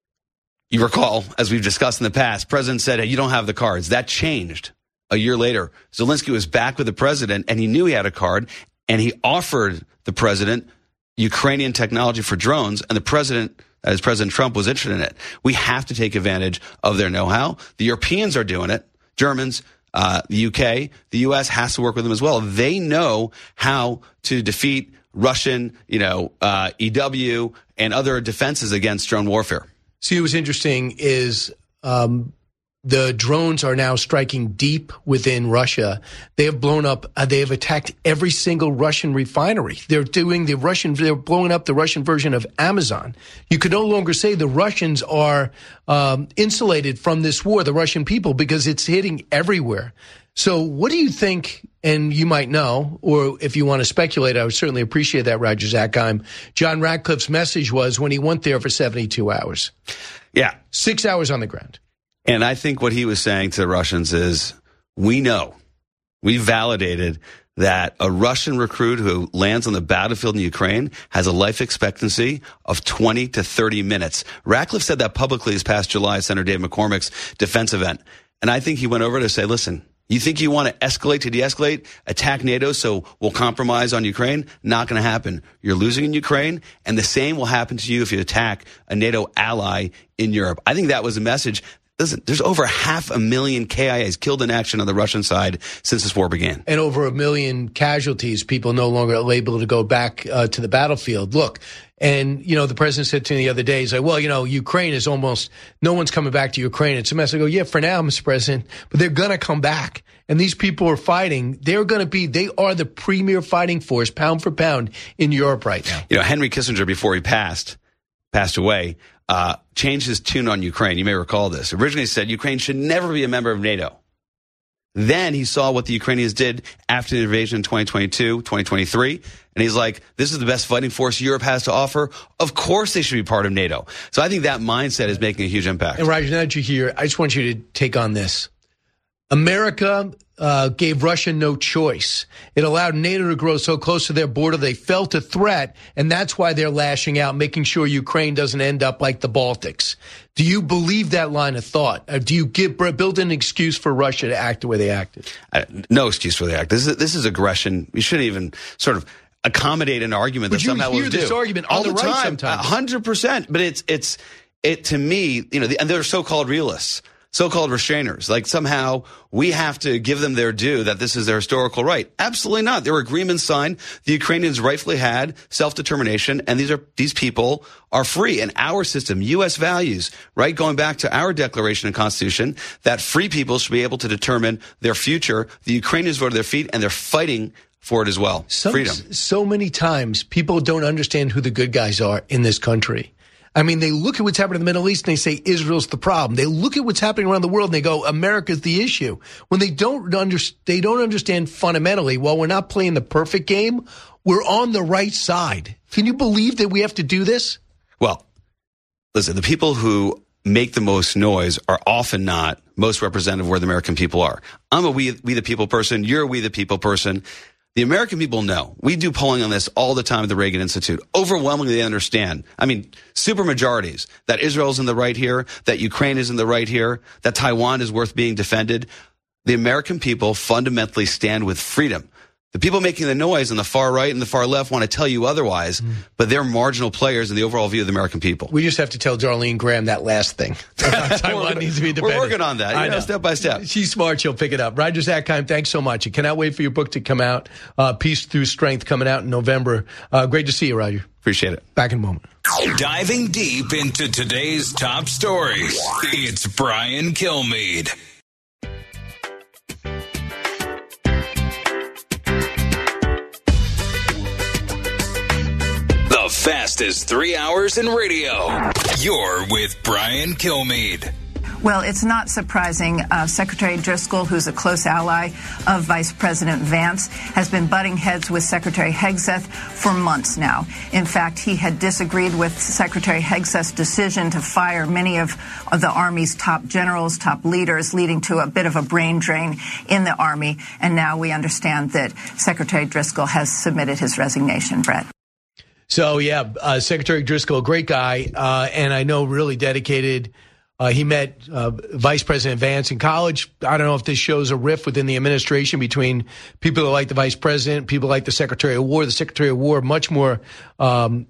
D: You recall, as we've discussed in the past, President said, hey, you don't have the cards. That changed a year later. Zelensky was back with the president, and he knew he had a card, and he offered the president Ukrainian technology for drones, and the president, as President Trump, was interested in it. We have to take advantage of their know-how. The Europeans are doing it. Germans, uh, the U K, the U S has to work with them as well. They know how to defeat Russian, you know, uh, E W and other defenses against drone warfare.
F: See, what's interesting is um, the drones are now striking deep within Russia. They have blown up, uh, they have attacked every single Russian refinery. They're doing the Russian, they're blowing up the Russian version of Amazon. You can no longer say the Russians are um, insulated from this war, the Russian people, because it's hitting everywhere. So what do you think, and you might know, or if you want to speculate, I would certainly appreciate that, Roger Zakheim. John Ratcliffe's message was when he went there for seventy-two hours.
D: Yeah.
F: Six hours on the ground.
D: And I think what he was saying to the Russians is, we know, we validated that a Russian recruit who lands on the battlefield in Ukraine has a life expectancy of twenty to thirty minutes. Ratcliffe said that publicly this past July at Senator Dave McCormick's defense event. And I think he went over to say, listen, you think you want to escalate to de-escalate, attack NATO so we'll compromise on Ukraine? Not going to happen. You're losing in Ukraine, and the same will happen to you if you attack a NATO ally in Europe. I think that was a message. Listen, there's over half a million K I As killed in action on the Russian side since this war began.
F: And over a million casualties, people no longer able to go back uh, to the battlefield. Look, and, you know, the president said to me the other day, he's like, well, you know, Ukraine is almost, no one's coming back to Ukraine. It's a mess. I go, yeah, for now, Mister President, but they're going to come back. And these people are fighting. They're going to be, they are the premier fighting force, pound for pound, in Europe right now.
D: You know, Henry Kissinger, before he passed, passed away, uh, changed his tune on Ukraine. You may recall this. Originally said Ukraine should never be a member of NATO. Then he saw what the Ukrainians did after the invasion in twenty twenty-two, twenty twenty-three, and he's like, this is the best fighting force Europe has to offer. Of course they should be part of NATO. So I think that mindset is making a huge impact.
F: And Roger, now that you're here, I just want you to take on this. America uh, gave Russia no choice. It allowed NATO to grow so close to their border they felt a threat, and that's why they're lashing out, making sure Ukraine doesn't end up like the Baltics. Do you believe that line of thought? Or do you give, build an excuse for Russia to act the way they acted?
D: Uh, no excuse for the act. This is, this is aggression. You shouldn't even sort of accommodate an argument
F: but
D: that somehow
F: you hear
D: will
F: this
D: do.
F: argument
D: all
F: on
D: the,
F: the right
D: time,
F: sometimes.
D: one hundred percent. But it's, it's, it to me, you know, the, and they're so-called realists. So-called restrainers, like somehow we have to give them their due that this is their historical right. Absolutely not. There were agreements signed. The Ukrainians rightfully had self-determination, and these are these people are free. And our system, U S values, right, going back to our Declaration and Constitution, that free people should be able to determine their future. The Ukrainians voted their feet, and they're fighting for it as well.
F: Some,
D: Freedom.
F: So many times people don't understand who the good guys are in this country. I mean, they look at what's happening in the Middle East and they say Israel's the problem. They look at what's happening around the world and they go, America's the issue. When they don't under, they don't understand fundamentally, well, we're not playing the perfect game. We're on the right side. Can you believe that we have to do this?
D: Well, listen, the people who make the most noise are often not most representative of where the American people are. I'm a we, we the people person. You're a we the people person. The American people know. We do polling on this all the time at the Reagan Institute. Overwhelmingly, they understand. I mean, super majorities that Israel's in the right here, that Ukraine is in the right here, that Taiwan is worth being defended. The American people fundamentally stand with freedom. The people making the noise on the far right and the far left want to tell you otherwise, mm. but they're marginal players in the overall view of the American people.
F: We just have to tell Darlene Graham that last thing. Taiwan needs to be defended.
D: We're working on that, you know, know, step by step.
F: She's smart. She'll pick it up. Roger Zakheim, thanks so much. I cannot wait for your book to come out. Uh, Peace Through Strength coming out in November. Uh, great to see you, Roger.
D: Appreciate it.
F: Back in a moment.
E: Diving deep into today's top stories, it's Brian Kilmeade. The fastest three hours in radio. You're with Brian Kilmeade.
M: Well, it's not surprising. Uh, Secretary Driscoll, who's a close ally of Vice President Vance, has been butting heads with Secretary Hegseth for months now. In fact, he had disagreed with Secretary Hegseth's decision to fire many of, of the Army's top generals, top leaders, leading to a bit of a brain drain in the Army. And now we understand that Secretary Driscoll has submitted his resignation, Brett.
F: So, yeah, uh, Secretary Driscoll, a great guy, uh, and I know really dedicated. Uh, he met uh, Vice President Vance in college. I don't know if this shows a rift within the administration between people that like the Vice President, people like the Secretary of War. The Secretary of War, much more um,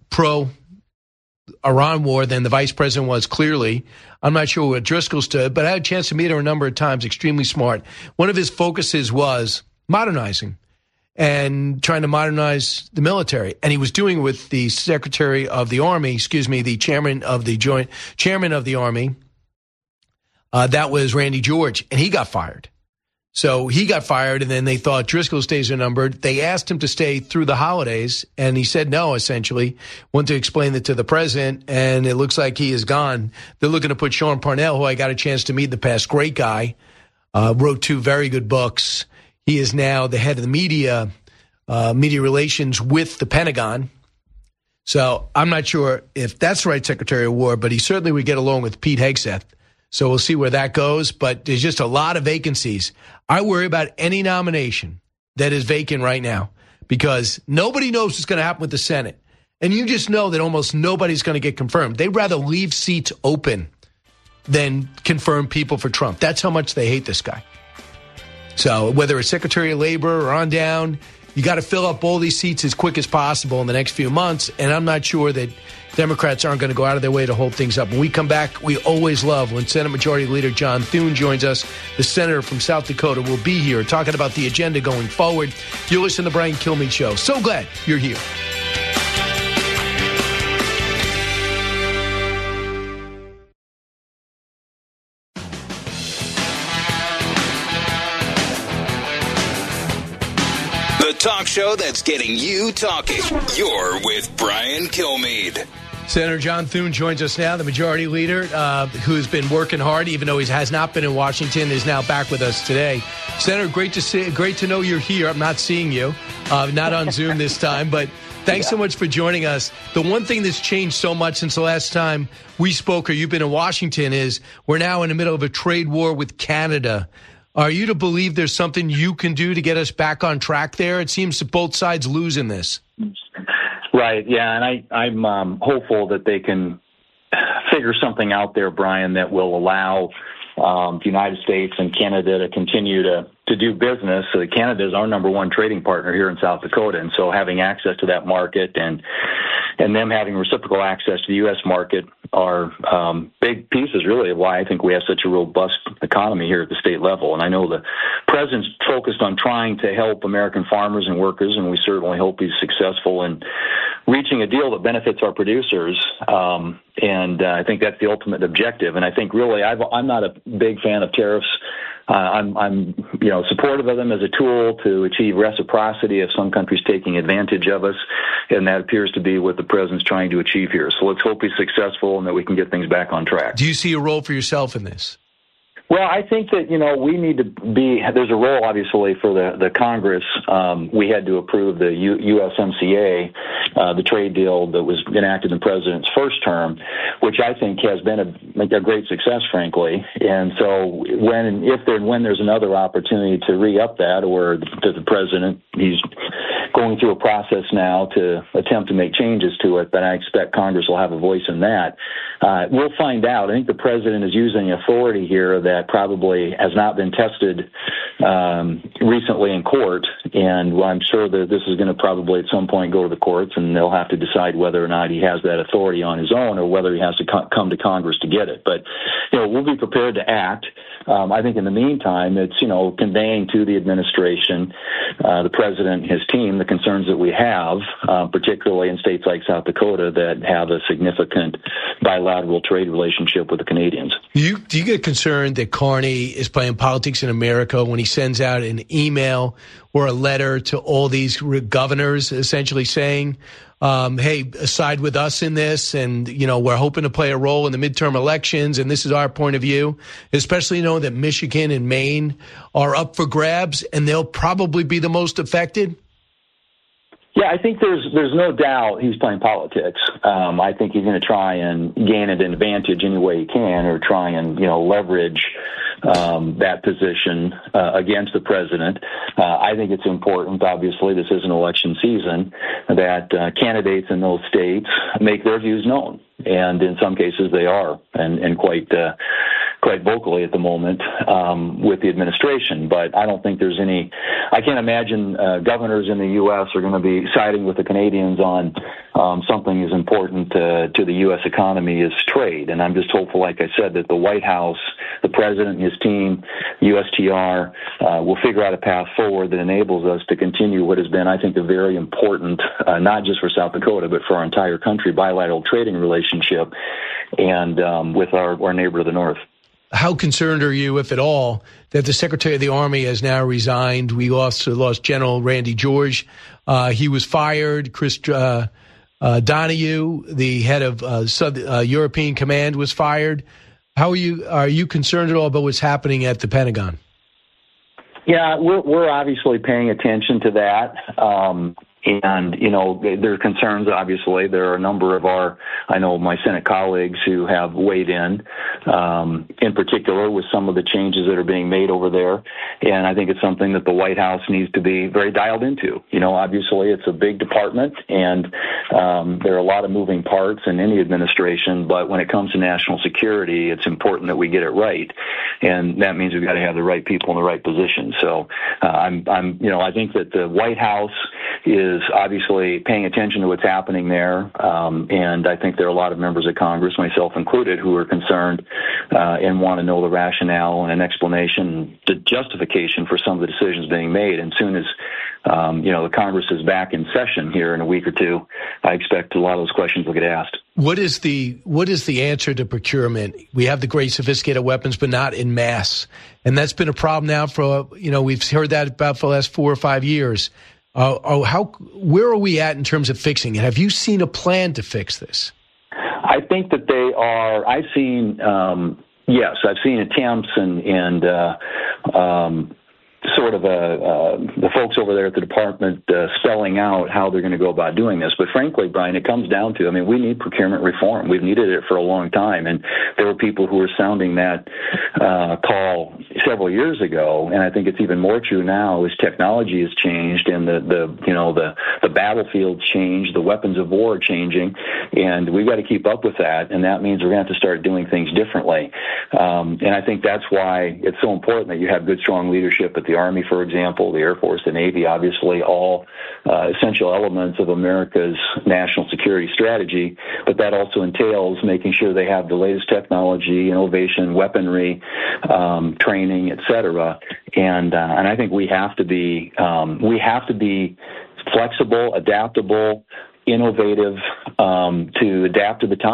F: pro-Iran war than the Vice President was, clearly. I'm not sure where Driscoll stood, but I had a chance to meet her a number of times, extremely smart. One of his focuses was modernizing and trying to modernize the military. And he was doing it with the Secretary of the Army, excuse me, the chairman of the Joint Chairman of the Army. Uh, that was Randy George, and he got fired. So he got fired, and then they thought Driscoll's days are numbered. They asked him to stay through the holidays, and he said no, essentially. Wanted to explain it to the president, and it looks like he is gone. They're looking to put Sean Parnell, who I got a chance to meet in the past, great guy, uh, wrote two very good books. He is now the head of the media, uh, media relations with the Pentagon. So I'm not sure if that's the right Secretary of War, but he certainly would get along with Pete Hegseth. So we'll see where that goes. But there's just a lot of vacancies. I worry about any nomination that is vacant right now because nobody knows what's going to happen with the Senate. And you just know that almost nobody's going to get confirmed. They'd rather leave seats open than confirm people for Trump. That's how much they hate this guy. So whether it's Secretary of Labor or on down, you got to fill up all these seats as quick as possible in the next few months. And I'm not sure that Democrats aren't going to go out of their way to hold things up. When we come back, we always love when Senate Majority Leader John Thune joins us. The senator from South Dakota will be here talking about the agenda going forward. You're listening to the Brian Kilmeade Show. So glad you're here.
E: Talk show that's getting you talking. You're with Brian Kilmeade.
F: Senator John Thune joins us now, the majority leader, uh, who's been working hard, even though he has not been in Washington, is now back with us today. Senator, great to see, great to know you're here. I'm not seeing you, uh, not on Zoom this time, but thanks yeah. so much for joining us. The one thing that's changed so much since the last time we spoke, or you've been in Washington, is we're now in the middle of a trade war with Canada. Are you to believe there's something you can do to get us back on track there? It seems that both sides lose in this.
N: Right, yeah, and I, I'm um, hopeful that they can figure something out there, Brian, that will allow um, the United States and Canada to continue to, to do business. So Canada is our number one trading partner here in South Dakota, and so having access to that market and and them having reciprocal access to the U S market are um, big pieces, really, of why I think we have such a robust economy here at the state level. And I know the president's focused on trying to help American farmers and workers, and we certainly hope he's successful in reaching a deal that benefits our producers. Um, and uh, I think that's the ultimate objective. And I think, really, I've, I'm not a big fan of tariffs uh, I'm, I'm, you know, supportive of them as a tool to achieve reciprocity if some countries taking advantage of us, and that appears to be what the president's trying to achieve here. So let's hope he's successful and that we can get things back on track.
F: Do you see a role for yourself in this?
N: Well, I think that, you know, we need to be, there's a role, obviously, for the, the Congress. Um, we had to approve the U, USMCA, uh, the trade deal that was enacted in the president's first term, which I think has been a, a great success, frankly. And so when, if there, when there's another opportunity to re-up that, or that the president, he's going through a process now to attempt to make changes to it, then I expect Congress will have a voice in that. Uh, we'll find out. I think the president is using authority here that probably has not been tested um, recently in court, and well, I'm sure that this is going to probably at some point go to the courts, and they'll have to decide whether or not he has that authority on his own or whether he has to co- come to Congress to get it. But, you know, we'll be prepared to act. Um, I think in the meantime, it's, you know, conveying to the administration, uh, the president, his team, the concerns that we have, uh, particularly in states like South Dakota that have a significant bilateral trade relationship with the Canadians.
F: You, do you get concerned that Carney is playing politics in America when he sends out an email or a letter to all these governors essentially saying, Um, hey, side with us in this, and, you know, we're hoping to play a role in the midterm elections, and this is our point of view, especially knowing that Michigan and Maine are up for grabs, and they'll probably be the most affected?
N: Yeah, I think there's there's no doubt he's playing politics. Um, I think he's going to try and gain an advantage any way he can, or try and, you know, leverage um, that position uh, against the president. Uh, I think it's important, obviously, this is an election season, that uh, candidates in those states make their views known. And in some cases they are, and, and quite uh, quite vocally at the moment um, with the administration. But I don't think there's any, I can't imagine uh, governors in the U S are going to be siding with the Canadians on um, something as important uh, to the U S economy as trade. And I'm just hopeful, like I said, that the White House, the president and his team, U S T R, uh, will figure out a path forward that enables us to continue what has been, I think, a very important, uh, not just for South Dakota, but for our entire country, bilateral trading relationship and um, with our, our neighbor to the north.
F: How concerned are you, if at all, that the Secretary of the Army has now resigned? We lost, lost General Randy George. Uh, he was fired. Chris uh, uh, Donahue, the head of uh, South, uh, European Command, was fired. How are you? Are you concerned at all about what's happening at the Pentagon?
N: Yeah, we're, we're obviously paying attention to that. Um, And, you know, there are concerns, obviously. There are a number of our, I know my Senate colleagues who have weighed in, um, in particular with some of the changes that are being made over there. And I think it's something that the White House needs to be very dialed into. You know, obviously it's a big department, and um, there are a lot of moving parts in any administration. But when it comes to national security, it's important that we get it right. And that means we've got to have the right people in the right position. So uh, I'm, I'm, you know, I think that the White House is obviously paying attention to what's happening there. Um, and I think there are a lot of members of Congress, myself included, who are concerned uh, and want to know the rationale and an explanation, the justification for some of the decisions being made. And soon as, um, you know, the Congress is back in session here in a week or two, I expect a lot of those questions will get asked.
F: What is the what is the answer to procurement? We have the great sophisticated weapons, but not in mass. And that's been a problem now for, you know, we've heard that about for the last four or five years. Uh, oh, how? Where are we at in terms of fixing it? Have you seen a plan to fix this?
N: I think that they are. I've seen, um, yes, I've seen attempts and and uh, um, sort of a, uh, the folks over there at the department uh, spelling out how they're going to go about doing this. But frankly, Brian, it comes down to, I mean, we need procurement reform. We've needed it for a long time. And there were people who were sounding that uh, call several years ago. And I think it's even more true now as technology has changed and the, the you know, the, the battlefield's changed, the weapons of war are changing. And we've got to keep up with that. And that means we're going to have to start doing things differently. Um, and I think that's why it's so important that you have good, strong leadership at the Army, for example, the Air Force, the Navy, obviously all uh, essential elements of America's national security strategy. But that also entails making sure they have the latest technology, innovation, weaponry, um, training, et cetera. And uh, and I think we have to be um, we have to be flexible, adaptable, innovative, um, to adapt to the times,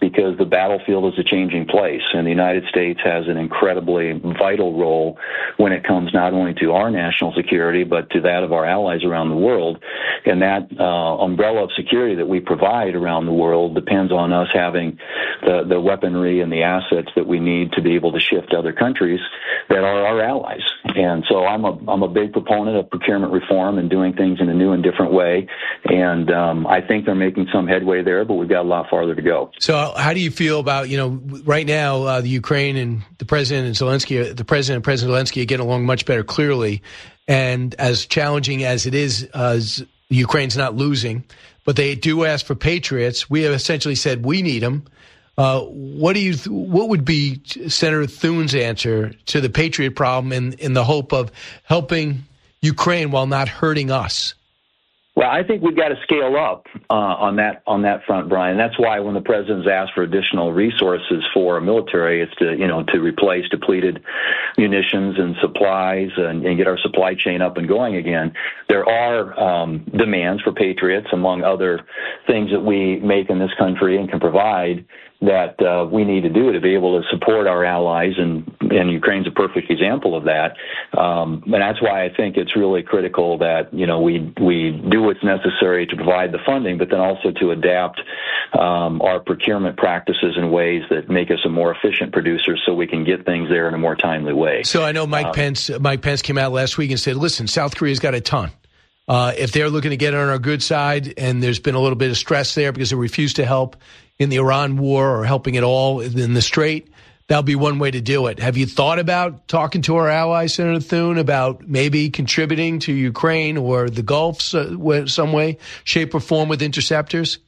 N: because the battlefield is a changing place, and the United States has an incredibly vital role when it comes not only to our national security, but to that of our allies around the world. And that uh, umbrella of security that we provide around the world depends on us having the, the weaponry and the assets that we need to be able to shift to other countries that are our allies. And so I'm a I'm a big proponent of procurement reform and doing things in a new and different way. And um, I think they're making some headway there, but we've got a lot farther to go.
F: So how do you feel about, you know, right now, uh, the Ukraine and the president and Zelensky, the president and President Zelensky are getting along much better, clearly. And as challenging as it is, uh, Ukraine's not losing, but they do ask for patriots. We have essentially said we need them. Uh, what do you? Th- what would be Senator Thune's answer to the patriot problem in, in the hope of helping Ukraine while not hurting us?
N: Well, I think we've got to scale up uh, on that on that front, Brian. That's why when the president's asked for additional resources for our military, it's to you know to replace depleted munitions and supplies and, and get our supply chain up and going again. There are um, demands for patriots, among other things that we make in this country and can provide, that uh, we need to do to be able to support our allies, and, and Ukraine's a perfect example of that. Um, and that's why I think it's really critical that, you know, we we do what's necessary to provide the funding, but then also to adapt um, our procurement practices in ways that make us a more efficient producer so we can get things there in a more timely way.
F: So I know Mike
N: um,
F: Pence Mike Pence came out last week and said, listen, South Korea's got a ton. Uh, if they're looking to get on our good side, and there's been a little bit of stress there because they refused to help in the Iran war or helping at all in the Strait, that'll be one way to do it. Have you thought about talking to our allies, Senator Thune, about maybe contributing to Ukraine or the Gulf some way, shape, or form with interceptors?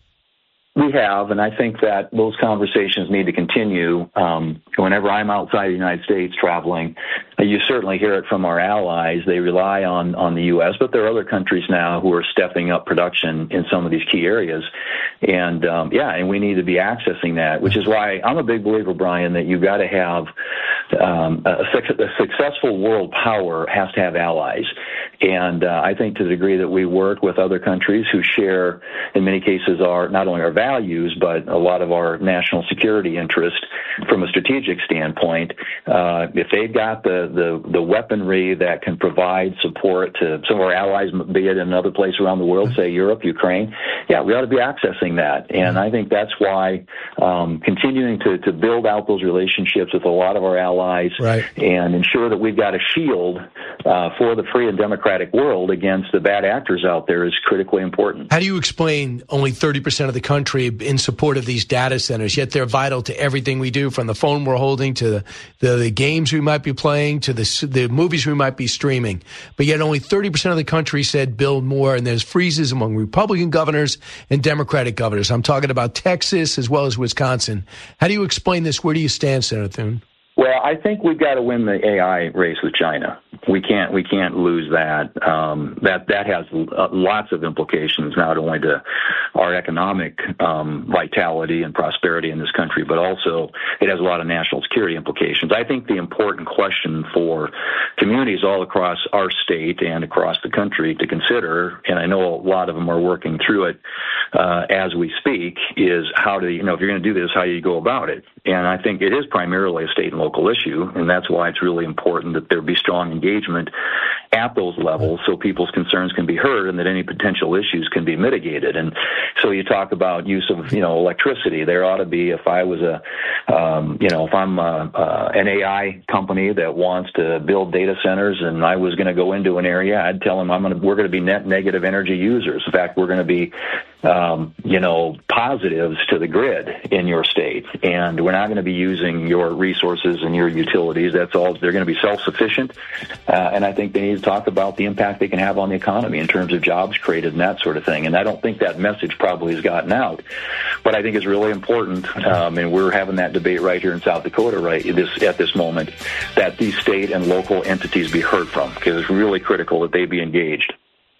N: We have, and I think that those conversations need to continue. Um, whenever I'm outside the United States traveling, you certainly hear it from our allies. They rely on, on the U S, but there are other countries now who are stepping up production in some of these key areas. And, um, yeah, and we need to be accessing that, which is why I'm a big believer, Brian, that you've got to have um, a, a successful world power has to have allies. And uh, I think to the degree that we work with other countries who share, in many cases, our not only our values, but a lot of our national security interest from a strategic standpoint, uh, if they've got the, the, the weaponry that can provide support to some of our allies, be it in another place around the world, say Europe, Ukraine, yeah, we ought to be accessing that. And I think that's why um, continuing to, to build out those relationships with a lot of our allies, right, and ensure that we've got a shield uh, for the free and democratic world against the bad actors out there is critically important.
F: How do you explain only thirty percent of the country in support of these data centers, yet they're vital to everything we do, from the phone we're holding to the, the, the games we might be playing to the, the movies we might be streaming? But yet only thirty percent of the country said build more, and there's freezes among Republican governors and Democratic governors. I'm talking about Texas as well as Wisconsin. How do you explain this? Where do you stand, Senator Thune?
N: Well, I think we've got to win the A I race with China. We can't we can't lose that. Um, that that has lots of implications, not only to our economic um, vitality and prosperity in this country, but also it has a lot of national security implications. I think the important question for communities all across our state and across the country to consider, and I know a lot of them are working through it uh, as we speak, is how to, you know, if you're going to do this, how do you go about it? And I think it is primarily a state and local issue, and that's why it's really important that there be strong engagement at those levels so people's concerns can be heard and that any potential issues can be mitigated. And so you talk about use of, you know, electricity. There ought to be, if I was a, um, you know, if I'm a, uh, an A I company that wants to build data centers and I was going to go into an area, I'd tell them I'm going to, we're going to be net negative energy users. In fact, we're going to be, um, you know, positives to the grid in your state, and we're not going to be using your resources and your utilities. That's all. They're going to be self-sufficient, uh, and I think they need to talk about the impact they can have on the economy in terms of jobs created and that sort of thing. And I don't think that message probably has gotten out, but I think it's really important, um, and we're having that debate right here in South Dakota right this, at this moment, that these state and local entities be heard from, because it's really critical that they be engaged.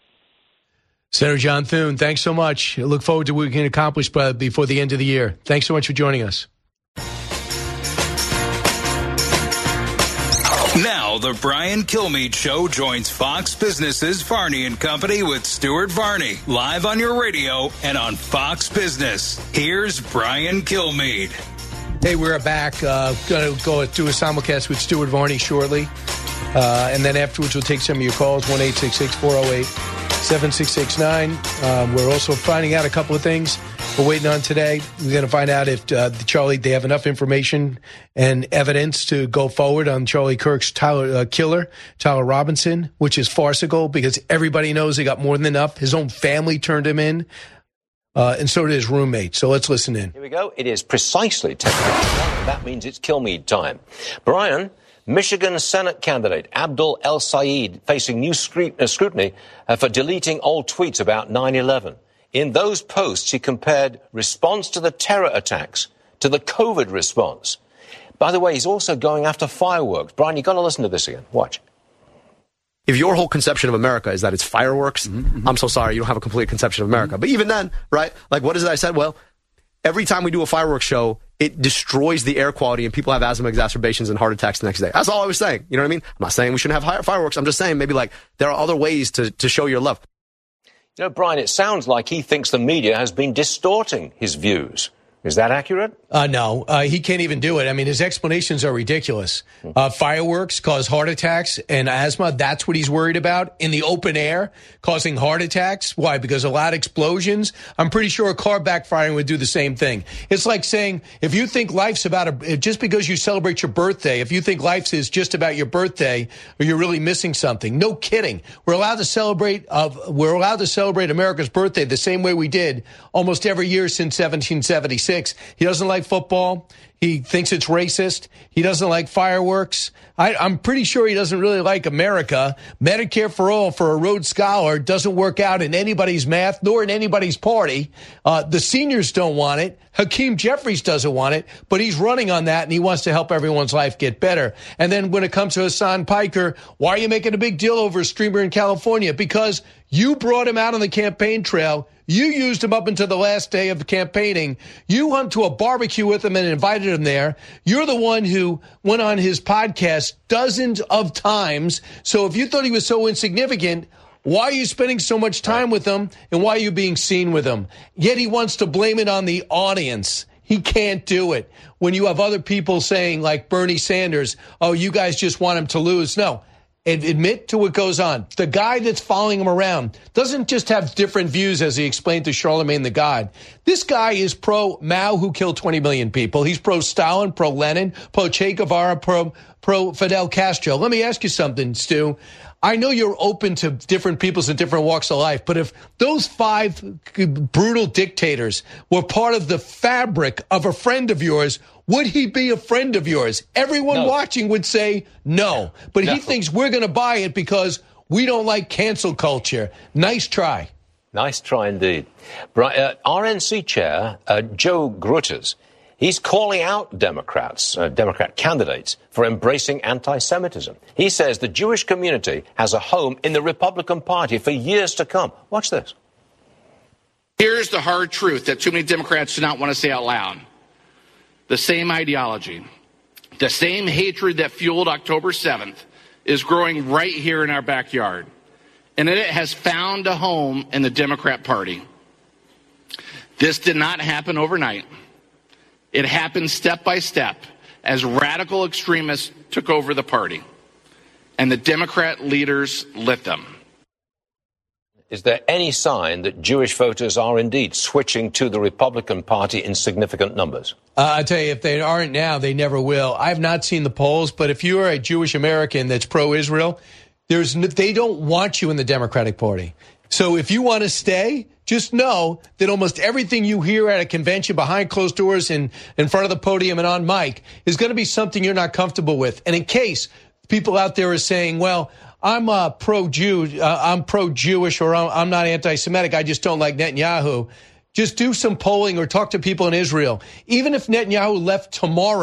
F: Senator John Thune, thanks so much. I look forward to what we can accomplish by, before the end of the year. Thanks so much for joining us.
E: Now, the Brian Kilmeade Show joins Fox Business's Varney and Company with Stuart Varney, live on your radio and on Fox Business. Here's Brian Kilmeade.
F: Hey, we're back. Uh, going to go do a simulcast with Stuart Varney shortly. Uh, and then afterwards, we'll take some of your calls, one eight six six, four oh eight, seven six six nine. Um, we're also finding out a couple of things we're waiting on today. We're going to find out if uh, the Charlie, they have enough information and evidence to go forward on Charlie Kirk's Tyler, uh, killer, Tyler Robinson, which is farcical because everybody knows he got more than enough. His own family turned him in, uh, and so did his roommate. So let's listen in.
O: Here we go. It is precisely ten minutes one, and that means it's Kilmeade time. Brian, Michigan Senate candidate Abdul El-Sayed facing new scrutiny uh, for deleting old tweets about nine eleven. In those posts, he compared response to the terror attacks to the COVID response. By the way, he's also going after fireworks. Brian, you've got to listen to this again. Watch.
J: If your whole conception of America is that it's fireworks, mm-hmm. I'm so sorry, you don't have a complete conception of America. Mm-hmm. But even then, right, like what is it I said? Well, every time we do a fireworks show, it destroys the air quality and people have asthma exacerbations and heart attacks the next day. That's all I was saying. You know what I mean? I'm not saying we shouldn't have fireworks. I'm just saying maybe like there are other ways to, to show your love.
O: You know, Brian, it sounds like he thinks the media has been distorting his views. Is that accurate?
F: Uh, no, uh, he can't even do it. I mean, his explanations are ridiculous. Uh, fireworks cause heart attacks and asthma. That's what he's worried about in the open air, causing heart attacks. Why? Because of loud explosions. I'm pretty sure a car backfiring would do the same thing. It's like saying if you think life's about a, just because you celebrate your birthday, if you think life is just about your birthday, or you're really missing something. No kidding. We're allowed to celebrate. Uh, we're allowed to celebrate America's birthday the same way we did almost every year since seventeen seventy-six. He doesn't like football. He thinks it's racist. He doesn't like fireworks. I, I'm pretty sure he doesn't really like America. Medicare for all for a Rhodes Scholar doesn't work out in anybody's math nor in anybody's party. Uh, the seniors don't want it. Hakeem Jeffries doesn't want it, but he's running on that, and he wants to help everyone's life get better. And then when it comes to Hassan Piker, why are you making a big deal over a streamer in California? Because you brought him out on the campaign trail. You used him up until the last day of campaigning. You went to a barbecue with him and invited him there. You're the one who went on his podcast dozens of times. So if you thought he was so insignificant, why are you spending so much time with him, and why are you being seen with him? Yet he wants to blame it on the audience. He can't do it. When you have other people saying, like Bernie Sanders, oh, you guys just want him to lose. No. And admit to what goes on. The guy that's following him around doesn't just have different views, as he explained to Charlemagne the God. This guy is pro-Mao, who killed twenty million people. He's pro-Stalin, pro-Lenin, pro-Che Guevara, pro, pro-Fidel Castro. Let me ask you something, Stu. I know you're open to different peoples in different walks of life, but if those five brutal dictators were part of the fabric of a friend of yours, would he be a friend of yours? Everyone no. watching would say no, but no. he thinks we're going to buy it because we don't like cancel culture. Nice try.
O: Nice try indeed. Uh, R N C chair uh, Joe Gruters, he's calling out Democrats, uh, Democrat candidates for embracing anti-Semitism. He says the Jewish community has a home in the Republican Party for years to come. Watch this.
P: Here's the hard truth that too many Democrats do not want to say out loud. The same ideology, the same hatred that fueled October seventh is growing right here in our backyard. And it has found a home in the Democrat Party. This did not happen overnight. It happened step by step as radical extremists took over the party. And the Democrat leaders lit them.
O: Is there any sign that Jewish voters are indeed switching to the Republican Party in significant numbers?
F: Uh, I tell you, if they aren't now, they never will. I've not seen the polls, but if you are a Jewish American that's pro-Israel, there's they don't want you in the Democratic Party. So if you want to stay, just know that almost everything you hear at a convention behind closed doors and in front of the podium and on mic is going to be something you're not comfortable with. And in case people out there are saying, well, I'm uh, pro-Jew, uh, I'm pro-Jewish, or I'm, I'm not anti-Semitic, I just don't like Netanyahu. Just do some polling or talk to people in Israel. Even if Netanyahu left tomorrow,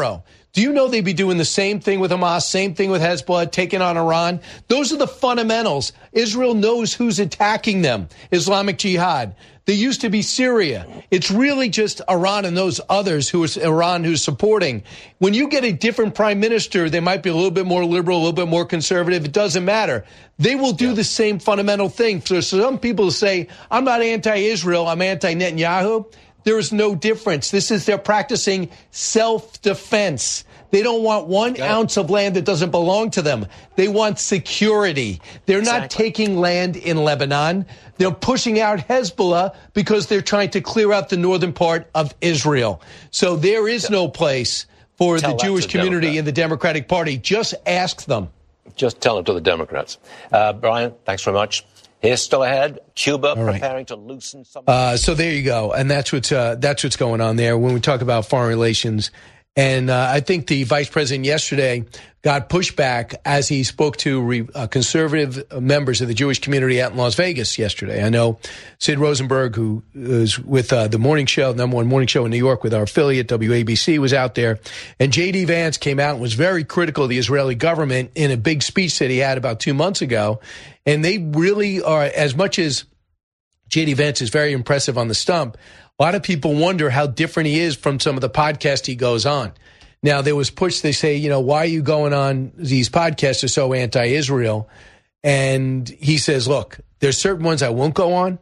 F: Do you know they'd be doing the same thing with Hamas, same thing with Hezbollah, taking on Iran? Those are the fundamentals. Israel knows who's attacking them. Islamic Jihad. They used to be Syria. It's really just Iran and those others who is Iran who's supporting. When you get a different prime minister, they might be a little bit more liberal, a little bit more conservative. It doesn't matter. They will do yeah. the same fundamental thing. For some people say, I'm not anti-Israel, I'm anti-Netanyahu. There is no difference. This is they're practicing self-defense. They don't want one Got ounce it. of land that doesn't belong to them. They want security. They're exactly. not taking land in Lebanon. They're pushing out Hezbollah because they're trying to clear out the northern part of Israel. So there is no place for tell the Jewish community Democrat. in the Democratic Party. Just ask them.
O: Just tell it to the Democrats. Uh, Brian, thanks very much. Here's still ahead. Cuba right. preparing to loosen some.
F: Uh, so there you go, and that's what's uh, that's what's going on there when we talk about foreign relations. And uh, I think the vice president yesterday got pushback as he spoke to re, uh, conservative members of the Jewish community out in Las Vegas yesterday. I know Sid Rosenberg, who is with uh, the morning show, number one morning show in New York with our affiliate W A B C, was out there. And J D Vance came out and was very critical of the Israeli government in a big speech that he had about two months ago. And they really are, as much as J D Vance is very impressive on the stump, a lot of people wonder how different he is from some of the podcasts he goes on. Now, there was push, they say, you know, why are you going on these podcasts that are so anti-Israel? And he says, look, there's certain ones I won't go on,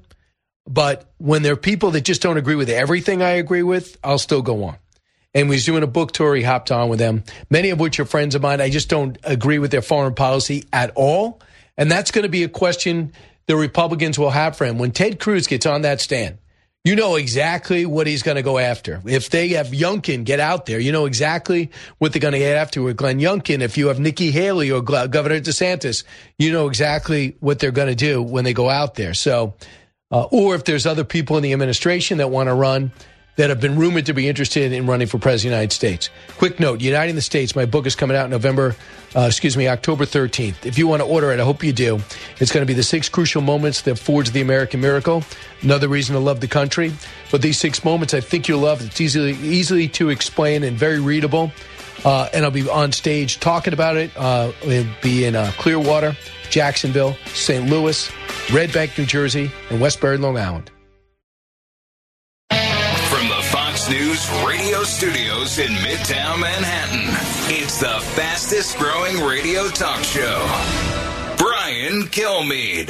F: but when there are people that just don't agree with everything I agree with, I'll still go on. And we was doing a book tour, he hopped on with them, many of which are friends of mine. I just don't agree with their foreign policy at all. And that's going to be a question the Republicans will have for him. When Ted Cruz gets on that stand, you know exactly what he's going to go after. If they have Youngkin get out there, you know exactly what they're going to get after with Glenn Youngkin. If you have Nikki Haley or Governor DeSantis, you know exactly what they're going to do when they go out there. So, uh, or if there's other people in the administration that want to run that have been rumored to be interested in running for president of the United States. Quick note, Uniting the States, my book is coming out November, uh, excuse me, October thirteenth. If you want to order it, I hope you do. It's going to be the six crucial moments that forged the American miracle. Another reason to love the country. But these six moments I think you'll love. It's easily, easily to explain and very readable. Uh, and I'll be on stage talking about it. Uh, it'll be in uh, Clearwater, Jacksonville, Saint Louis, Red Bank, New Jersey, and Westbury, Long Island.
E: News radio studios in Midtown Manhattan. It's the fastest growing radio talk show. Brian Kilmeade.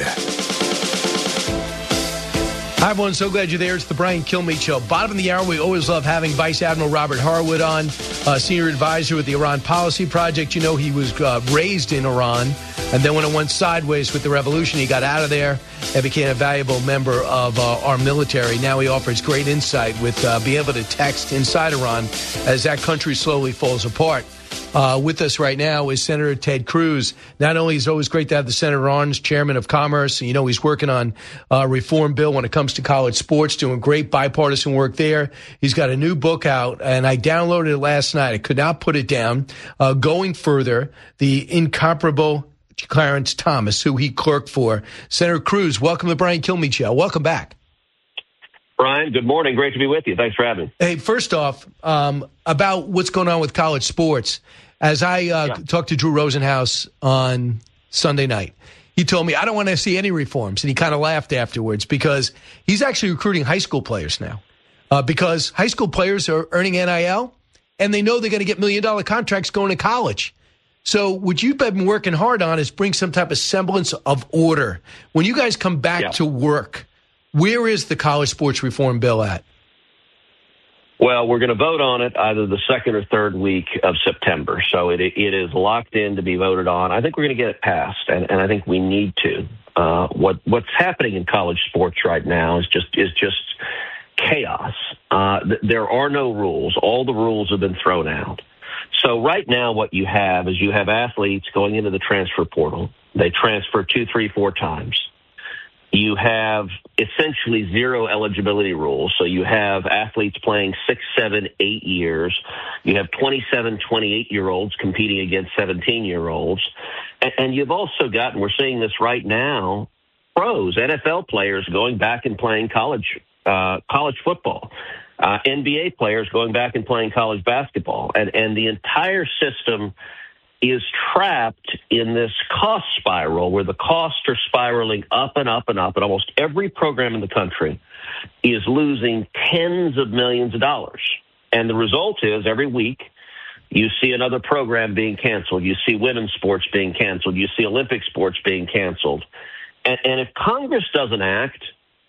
F: Hi, everyone. So glad you're there. It's the Brian Kilmeade Show. Bottom of the hour, we always love having Vice Admiral Robert Harwood on, uh, senior advisor with the Iran Policy Project. You know, he was uh, raised in Iran, and then when it went sideways with the revolution, he got out of there and became a valuable member of uh, our military. Now he offers great insight with uh, being able to text inside Iran as that country slowly falls apart. Uh, with us right now is Senator Ted Cruz. Not only is it always great to have the Senator on as chairman of Commerce, you know, he's working on a reform bill when it comes to college sports, doing great bipartisan work there. He's got a new book out, and I downloaded it last night. I could not put it down. Uh, Going Further, the incomparable Clarence Thomas, who he clerked for. Senator Cruz, welcome to the Brian Kilmeade Show. Welcome back.
Q: Brian, good morning. Great to be with you. Thanks for having me.
F: Hey, first off, um, about what's going on with college sports. As I uh, yeah. talked to Drew Rosenhaus on Sunday night, he told me, I don't want to see any reforms. And he kind of laughed afterwards because he's actually recruiting high school players now uh, because high school players are earning N I L and they know they're going to get million dollar contracts going to college. So what you've been working hard on is bring some type of semblance of order. When you guys come back yeah. to work, where is the college sports reform bill at?
Q: Well, we're going to vote on it either the second or third week of September. So it it is locked in to be voted on. I think we're going to get it passed, and, and I think we need to. Uh, what what's happening in college sports right now is just is just chaos. Uh, th- there are no rules. All the rules have been thrown out. So right now what you have is you have athletes going into the transfer portal. They transfer two, three, four times. You have essentially zero eligibility rules. So you have athletes playing six, seven, eight years. You have twenty-seven, twenty-eight-year-olds competing against seventeen-year-olds. And, and you've also got, and we're seeing this right now, pros, N F L players going back and playing college uh, college football. uh, N B A players going back and playing college basketball. And, and the entire system is trapped in this cost spiral where the costs are spiraling up and up and up, and almost every program in the country is losing tens of millions of dollars. And the result is every week you see another program being canceled. You see women's sports being canceled. You see Olympic sports being canceled. And, and if Congress doesn't act,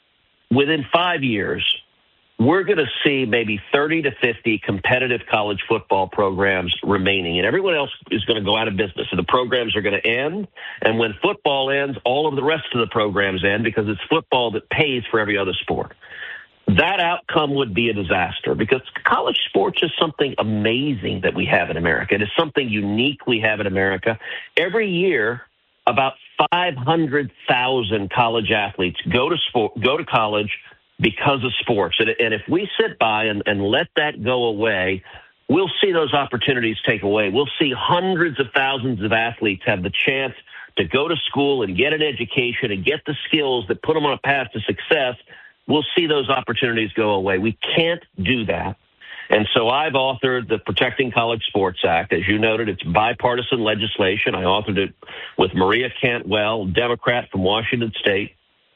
Q: within five years, we're going to see maybe thirty to fifty competitive college football programs remaining, and everyone else is going to go out of business. So the programs are going to end, and when football ends, all of the rest of the programs end because it's football that pays for every other sport. That outcome would be a disaster because college sports is something amazing that we have in America. It is something unique we have in America. Every year, about five hundred thousand college athletes go to sport, go to college because of sports. And, and if we sit by and, and let that go away, we'll see those opportunities take away. We'll see hundreds of thousands of athletes have the chance to go to school and get an education and get the skills that put them on a path to success. We'll see those opportunities go away. We can't do that. And so I've authored the Protecting College Sports Act. As you noted, it's bipartisan legislation. I authored it with Maria Cantwell, Democrat from Washington State.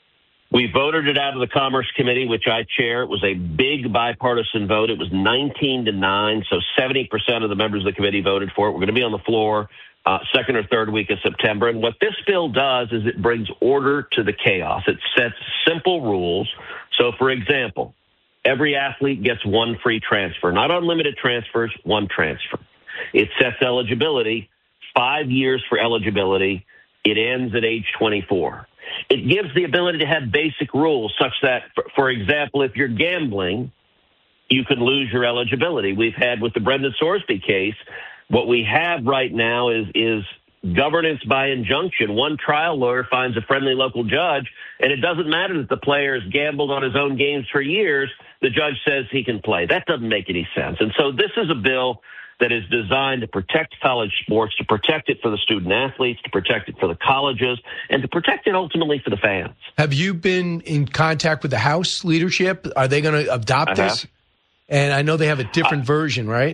Q: We voted it out of the Commerce Committee, which I chair. It was a big bipartisan vote. It was nineteen to nine, so seventy percent of the members of the committee voted for it. We're going to be on the floor uh, second or third week of September. And what this bill does is it brings order to the chaos. It sets simple rules. So, for example, every athlete gets one free transfer, not unlimited transfers, one transfer. It sets eligibility, five years for eligibility. It ends at age twenty-four. It gives the ability to have basic rules such that, for, for example, if you're gambling, you can lose your eligibility. We've had with the Brendan Sorsby case, what we have right now is, is governance by injunction. One trial lawyer finds a friendly local judge, and it doesn't matter that the player has gambled on his own games for years. The judge says he can play. That doesn't make any sense. And so this is a bill that is designed to protect college sports, to protect it for the student athletes, to protect it for the colleges, and to protect it ultimately for the fans.
F: Have you been in contact with the House leadership? Are they going to adopt
Q: I
F: this?
Q: have.
F: And I know they have a different
Q: uh,
F: version, right?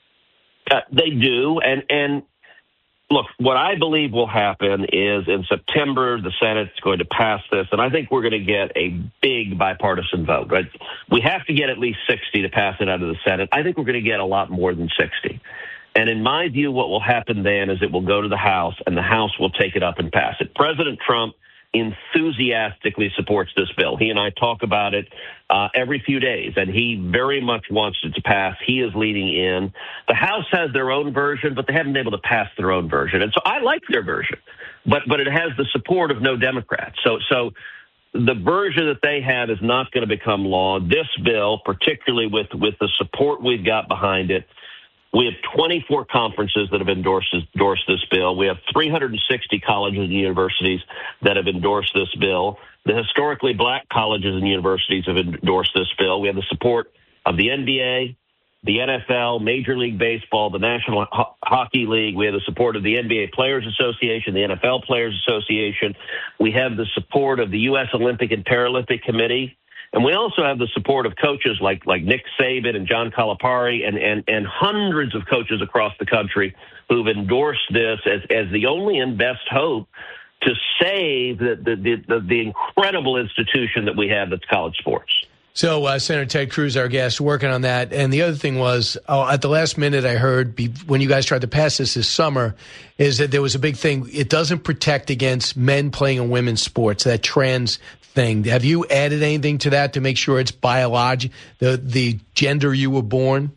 Q: Uh, they do. And, and look, what I believe will happen is in September, the Senate's going to pass this, and I think we're going to get a big bipartisan vote. Right? We have to get at least sixty to pass it out of the Senate. I think we're going to get a lot more than sixty. And in my view, what will happen then is it will go to the House, and the House will take it up and pass it. President Trump enthusiastically supports this bill. He and I talk about it uh, every few days, and he very much wants it to pass. He is leading in. The House has their own version, but they haven't been able to pass their own version. And so I like their version, but but it has the support of no Democrats. So so the version that they have is not going to become law. This bill, particularly with, with the support we've got behind it, we have twenty-four conferences that have endorsed, endorsed this bill. We have three hundred sixty colleges and universities that have endorsed this bill. The historically black colleges and universities have endorsed this bill. We have the support of the N B A, the N F L, Major League Baseball, the National Ho- Hockey League. We have the support of the N B A Players Association, the N F L Players Association. We have the support of the U S Olympic and Paralympic Committee. And we also have the support of coaches like like Nick Saban and John Calipari and, and, and hundreds of coaches across the country who've endorsed this as, as the only and best hope to save the, the, the, the incredible institution that we have that's college sports.
F: So uh, Senator Ted Cruz, our guest, working on that. And the other thing was, oh, at the last minute I heard be, when you guys tried to pass this this summer, is that there was a big thing. It doesn't protect against men playing in women's sports, that trans thing. Have you added anything to that to make sure it's biologic, the, the gender you were born?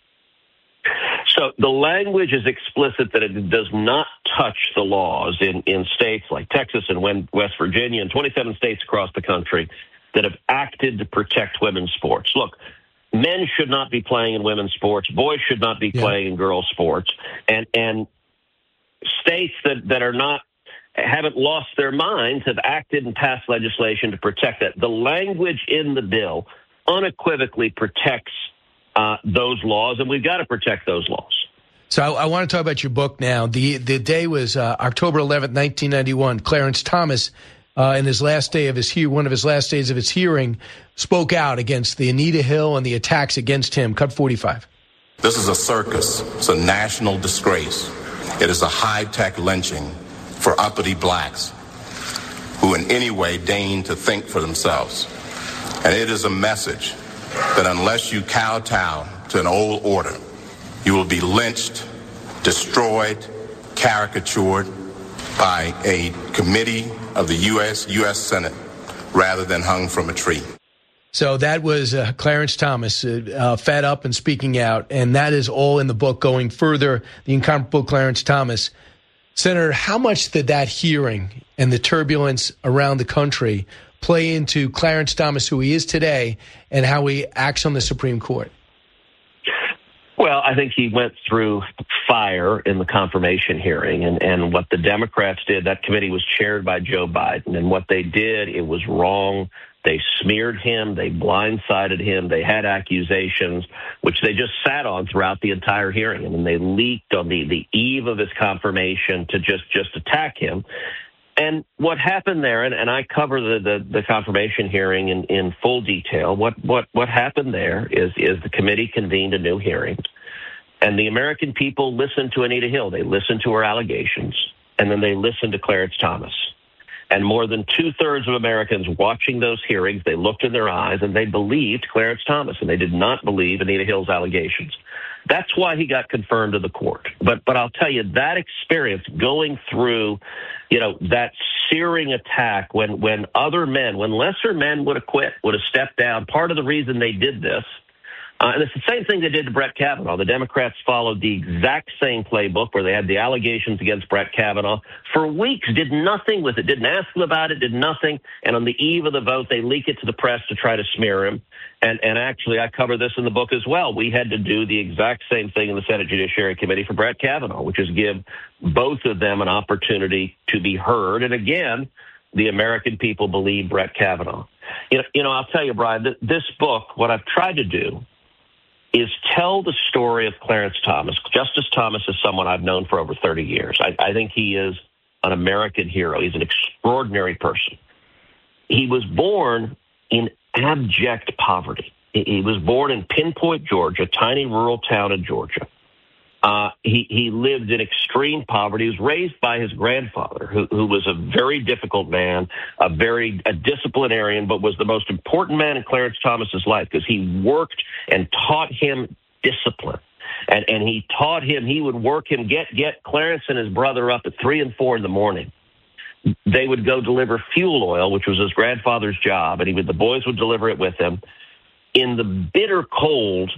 Q: So the language is explicit that it does not touch the laws in, in states like Texas and West Virginia and twenty-seven states across the country that have acted to protect women's sports. Look, men should not be playing in women's sports. Boys should not be yeah. playing in girls' sports. And and states that, that are not haven't lost their minds have acted and passed legislation to protect that. The language in the bill unequivocally protects uh, those laws, and we've got to protect those laws.
F: So I, I want to talk about your book now. The the day was uh, October eleventh, nineteen ninety-one. Clarence Thomas uh, in his last day of his he- one of his last days of his hearing, spoke out against the Anita Hill and the attacks against him. Cut forty-five.
R: This is a circus. It's a national disgrace. It is a high-tech lynching for uppity blacks who in any way deign to think for themselves. And it is a message that unless you kowtow to an old order, you will be lynched, destroyed, caricatured by a committee of the U S U S Senate rather than hung from a tree.
F: So that was uh, Clarence Thomas, uh, uh, fed up and speaking out, and that is all in the book, Going Further, The Incomparable Clarence Thomas. Senator, how much did that hearing and the turbulence around the country play into Clarence Thomas, who he is today, and how he acts on the Supreme Court?
Q: Well, I think he went through fire in the confirmation hearing, and, and what the Democrats did, that committee was chaired by Joe Biden, and what they did, it was wrong. They smeared him. They blindsided him. They had accusations, which they just sat on throughout the entire hearing. And then they leaked on the, the eve of his confirmation to just, just attack him. And what happened there, and, and I cover the, the, the confirmation hearing in, in full detail, what, what, what happened there is, is the committee convened a new hearing. And the American people listened to Anita Hill. They listened to her allegations. And then they listened to Clarence Thomas. And more than two-thirds of Americans watching those hearings, they looked in their eyes and they believed Clarence Thomas, and they did not believe Anita Hill's allegations. That's why he got confirmed to the court. But but I'll tell you, that experience going through, you know, that searing attack when, when other men, when lesser men would have quit, would have stepped down, part of the reason they did this, Uh, and it's the same thing they did to Brett Kavanaugh. The Democrats followed the exact same playbook where they had the allegations against Brett Kavanaugh for weeks, did nothing with it, didn't ask him about it, did nothing. And on the eve of the vote, they leak it to the press to try to smear him. And, and actually, I cover this in the book as well. We had to do the exact same thing in the Senate Judiciary Committee for Brett Kavanaugh, which is give both of them an opportunity to be heard. And again, the American people believe Brett Kavanaugh. You know, you know I'll tell you, Brian, th- this book, what I've tried to do is tell the story of Clarence Thomas. Justice Thomas is someone I've known for over thirty years. I, I think he is an American hero. He's an extraordinary person. He was born in abject poverty. He, he was born in Pinpoint, Georgia, a tiny rural town in Georgia. Uh, he, he lived in extreme poverty. He was raised by his grandfather, who, who was a very difficult man, a very a disciplinarian, but was the most important man in Clarence Thomas's life because he worked and taught him discipline. And, and he taught him, he would work him, get, get Clarence and his brother up at three and four in the morning. They would go deliver fuel oil, which was his grandfather's job, and he would, the boys would deliver it with him. In the bitter cold,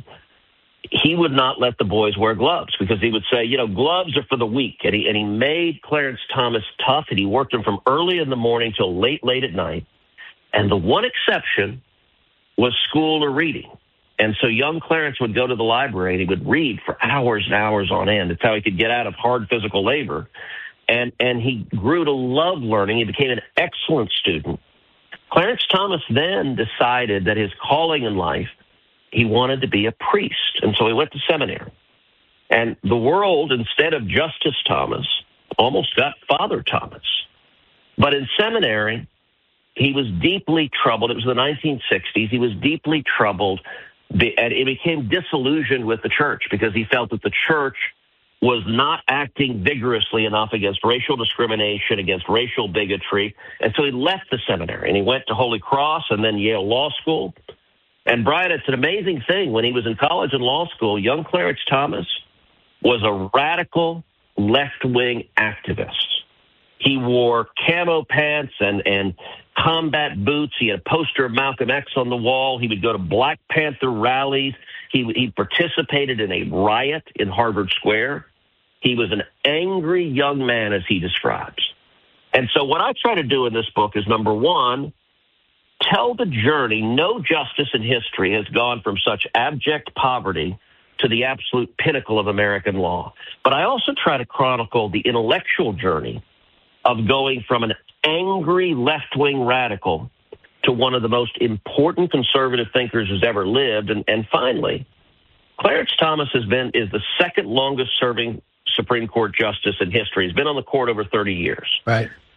Q: he would not let the boys wear gloves because he would say, you know, gloves are for the weak. And he, and he made Clarence Thomas tough, and he worked him from early in the morning till late, late at night. And the one exception was school or reading. And so young Clarence would go to the library and he would read for hours and hours on end. It's how he could get out of hard physical labor. And, and he grew to love learning. He became an excellent student. Clarence Thomas then decided that his calling in life, he wanted to be a priest, and so he went to seminary. And the world, instead of Justice Thomas, almost got Father Thomas. But in seminary, he was deeply troubled. It was the nineteen sixties. He was deeply troubled, and he became disillusioned with the church because he felt that the church was not acting vigorously enough against racial discrimination, against racial bigotry. And so he left the seminary, and he went to Holy Cross and then Yale Law School. And, Brian, it's an amazing thing. When he was in college and law school, young Clarence Thomas was a radical left-wing activist. He wore camo pants and, and combat boots. He had a poster of Malcolm X on the wall. He would go to Black Panther rallies. He, he participated in a riot in Harvard Square. He was an angry young man, as he describes. And so what I try to do in this book is, number one, tell the journey. No justice in history has gone from such abject poverty to the absolute pinnacle of American law. But I also try to chronicle the intellectual journey of going from an angry left-wing radical to one of the most important conservative thinkers who's ever lived. And, and finally, Clarence Thomas has been is the second longest-serving Supreme Court justice in history. He's been on the court over thirty years.
F: Right.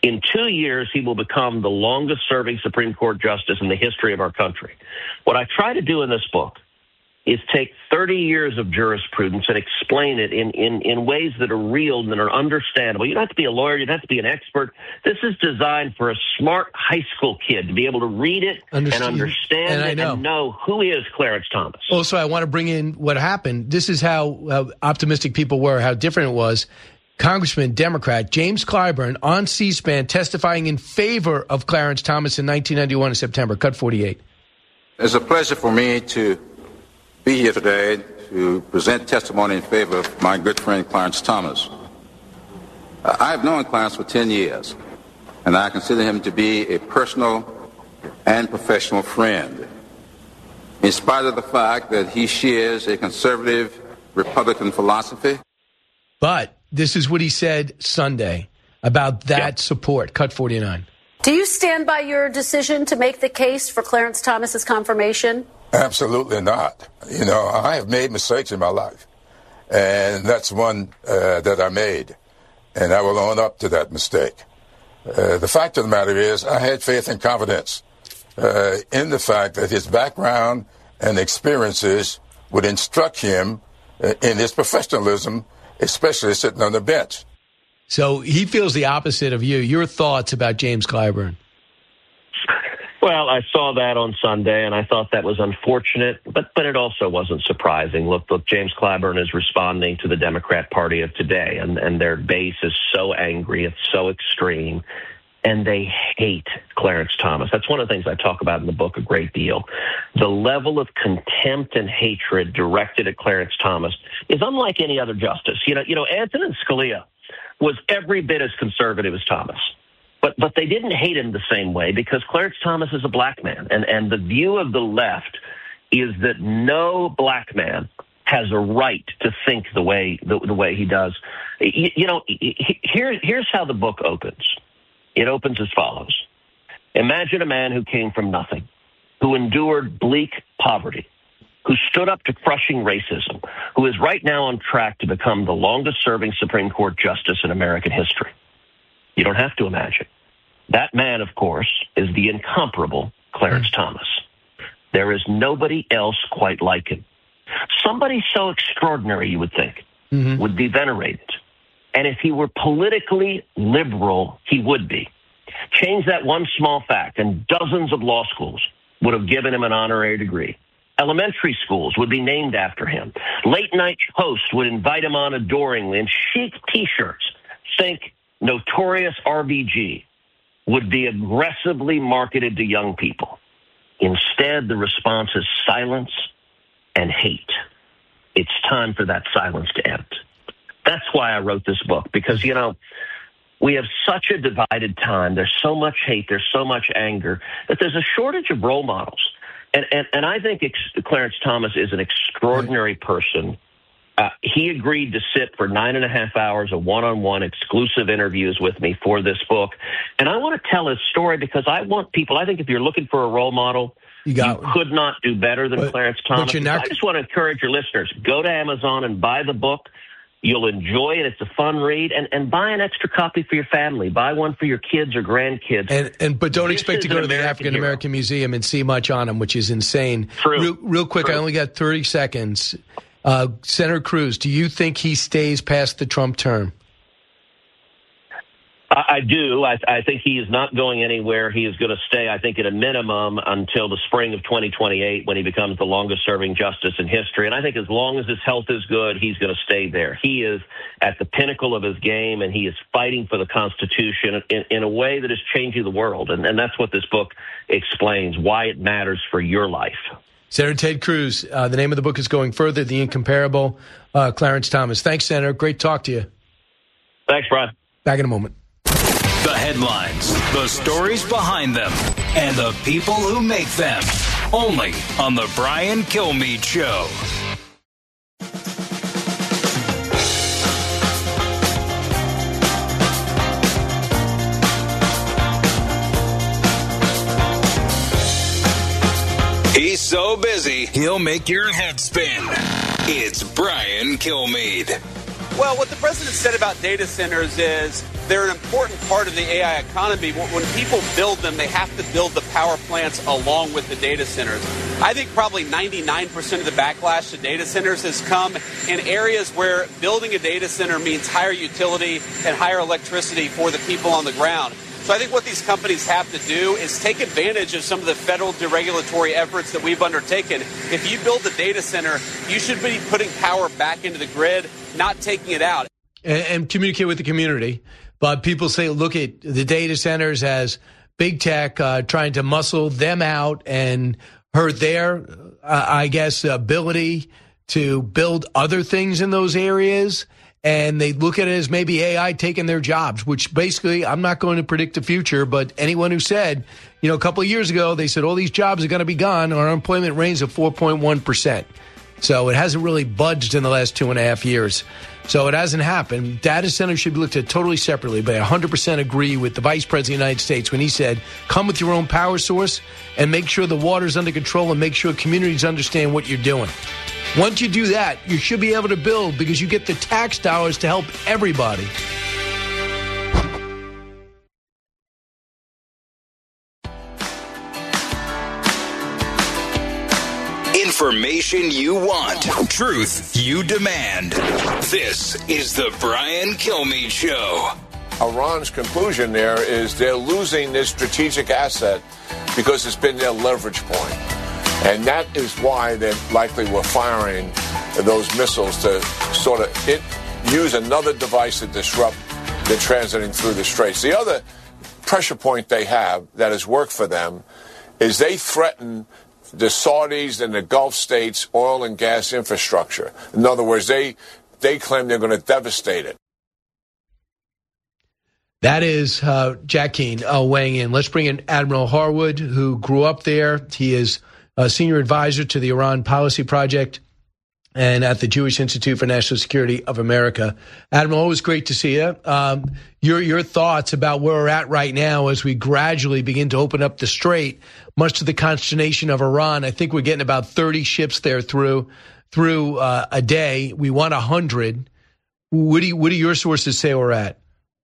Q: In two years, he will become the longest-serving Supreme Court justice in the history of our country. What I try to do in this book is take thirty years of jurisprudence and explain it in, in, in ways that are real and that are understandable. You don't have to be a lawyer. You don't have to be an expert. This is designed for a smart high school kid to be able to read it
F: Understand.
Q: and understand
F: And I
Q: it
F: know.
Q: and know who is Clarence Thomas.
F: Also, I want to bring in what happened. This is how, how optimistic people were, how different it was. Congressman, Democrat, James Clyburn on C-SPAN testifying in favor of Clarence Thomas in nineteen ninety-one in September. Cut forty-eight.
L: It's a pleasure for me to be here today to present testimony in favor of my good friend Clarence Thomas. I've known Clarence for ten years, and I consider him to be a personal and professional friend. In spite of the fact that he shares a conservative Republican philosophy.
F: But this is what he said Sunday about that yep. support. Cut forty-nine.
T: Do you stand by your decision to make the case for Clarence Thomas's confirmation?
I: Absolutely not. You know, I have made mistakes in my life, and that's one uh, that I made, and I will own up to that mistake. Uh, the fact of the matter is I had faith and confidence uh, in the fact that his background and experiences would instruct him uh, in his professionalism, especially sitting on the bench.
F: So he feels the opposite of you. Your thoughts about James Clyburn?
Q: Well, I saw that on Sunday, and I thought that was unfortunate, but but it also wasn't surprising. Look, look, James Clyburn is responding to the Democrat Party of today, and, and their base is so angry, it's so extreme, and they hate Clarence Thomas. That's one of the things I talk about in the book a great deal. The level of contempt and hatred directed at Clarence Thomas is unlike any other justice. You know, you know, Antonin Scalia was every bit as conservative as Thomas. But but they didn't hate him the same way because Clarence Thomas is a black man. And, and the view of the left is that no black man has a right to think the way the, the way he does. You, you know, here, here's how the book opens. It opens as follows. Imagine a man who came from nothing, who endured bleak poverty, who stood up to crushing racism, who is right now on track to become the longest-serving Supreme Court justice in American history. You don't have to imagine. That man, of course, is the incomparable Clarence mm-hmm. Thomas. There is nobody else quite like him. Somebody so extraordinary, you would think, mm-hmm. would be venerated. And if he were politically liberal, he would be. Change that one small fact, and dozens of law schools would have given him an honorary degree. Elementary schools would be named after him. Late-night hosts would invite him on adoringly, and chic T-shirts, think Notorious R B G, would be aggressively marketed to young people. Instead, the response is silence and hate. It's time for that silence to end. That's why I wrote this book, because, you know, we have such a divided time. There's so much hate. There's so much anger that there's a shortage of role models. And, and, and I think ex- Clarence Thomas is an extraordinary person. Uh, he agreed to sit for nine and a half hours of one-on-one exclusive interviews with me for this book. And I want to tell his story because I want people, I think if you're looking for a role model, you, got, you could not do better than but, Clarence Thomas. Not, I just want to encourage your listeners, go to Amazon and buy the book. You'll enjoy it. It's a fun read. And, and buy an extra copy for your family. Buy one for your kids or grandkids.
F: And, and But don't
Q: this
F: expect to go to the African American Museum and see much on him, which is insane.
Q: True.
F: Real, real quick, True. I only got thirty seconds. Uh, Senator Cruz, do you think he stays past the Trump term?
Q: I, I do. I, I think he is not going anywhere. He is going to stay, I think, at a minimum until the spring of twenty twenty-eight when he becomes the longest-serving justice in history. And I think as long as his health is good, he's going to stay there. He is at the pinnacle of his game, and he is fighting for the Constitution in, in a way that is changing the world. And, and that's what this book explains, why it matters for your life.
F: Senator Ted Cruz, uh, the name of the book is Going Further, The Incomparable uh, Clarence Thomas. Thanks, Senator. Great to talk to you.
Q: Thanks, Brian.
F: Back in a moment.
E: The headlines, the stories behind them, and the people who make them. Only on The Brian Kilmeade Show. He's so busy, he'll make your head spin. It's Brian Kilmeade.
W: Well, what the president said about data centers is
U: they're an important part of the A I economy. When people build them, they have to build the power plants along with the data centers. I think probably ninety-nine percent of the backlash to data centers has come in areas where building a data center means higher utility and higher electricity for the people on the ground. So I think what these companies have to do is take advantage of some of the federal deregulatory efforts that we've undertaken. If you build a data center, you should be putting power back into the grid, not taking it out.
F: And, and communicate with the community. But people say, look at the data centers as big tech uh, trying to muscle them out and hurt their, uh, I guess, ability to build other things in those areas. And they look at it as maybe A I taking their jobs, which basically, I'm not going to predict the future, but anyone who said, you know, a couple of years ago, they said all these jobs are going to be gone, our unemployment rate is at four point one percent. So it hasn't really budged in the last two and a half years. So it hasn't happened. Data centers should be looked at totally separately, but I one hundred percent agree with the Vice President of the United States when he said, come with your own power source and make sure the water's under control and make sure communities understand what you're doing. Once you do that, you should be able to build because you get the tax dollars to help everybody.
E: Information you want. Truth you demand. This is the Brian Kilmeade Show.
I: Iran's conclusion there is they're losing this strategic asset because it's been their leverage point. And that is why they likely were firing those missiles to sort of it, use another device to disrupt the transiting through the straits. The other pressure point they have that has worked for them is they threaten the Saudis and the Gulf states' oil and gas infrastructure. In other words, they they claim they're going to devastate it.
F: That is uh, Jack Keane uh, weighing in. Let's bring in Admiral Harwood, who grew up there. He is a senior advisor to the Iran Policy Project and at the Jewish Institute for National Security of America. Admiral, always great to see you. Um, your your thoughts about where we're at right now as we gradually begin to open up the strait, much to the consternation of Iran. I think we're getting about thirty ships there through through uh, a day. We want one hundred. What do you, what do your sources say we're at?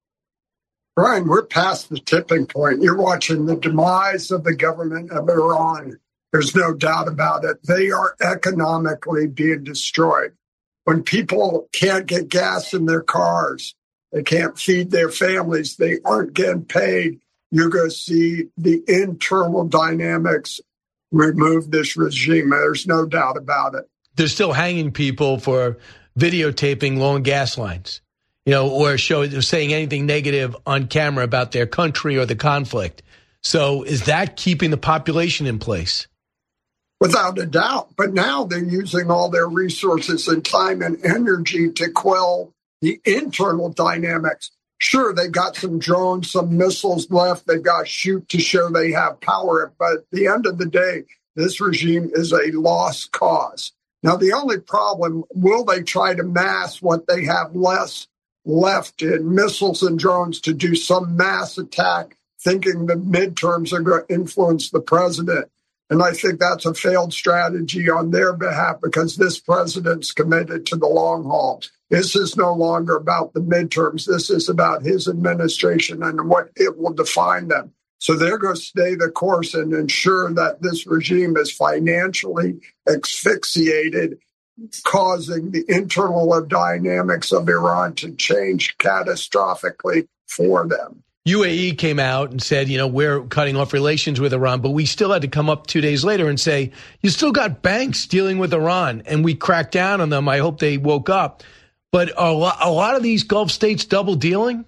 V: Brian, we're past the tipping point. You're watching the demise of the government of Iran. There's no doubt about it. They are economically being destroyed. When people can't get gas in their cars, they can't feed their families, they aren't getting paid, you're going to see the internal dynamics remove this regime. There's no doubt about it.
F: They're still hanging people for videotaping long gas lines, you know, or show, saying anything negative on camera about their country or the conflict. So is that keeping the population in place?
V: Without a doubt. But now they're using all their resources and time and energy to quell the internal dynamics. Sure, they've got some drones, some missiles left. They've got to shoot to show they have power. But at the end of the day, this regime is a lost cause. Now, the only problem, will they try to mass what they have less left in missiles and drones to do some mass attack, thinking the midterms are going to influence the president? And I think that's a failed strategy on their behalf because this president's committed to the long haul. This is no longer about the midterms. This is about his administration and what it will define them. So they're going to stay the course and ensure that this regime is financially asphyxiated, causing the internal dynamics of Iran to change catastrophically for them.
F: U A E came out and said, you know, we're cutting off relations with Iran, but we still had to come up two days later and say, you still got banks dealing with Iran, and we cracked down on them. I hope they woke up. But are a lot of these Gulf states double dealing?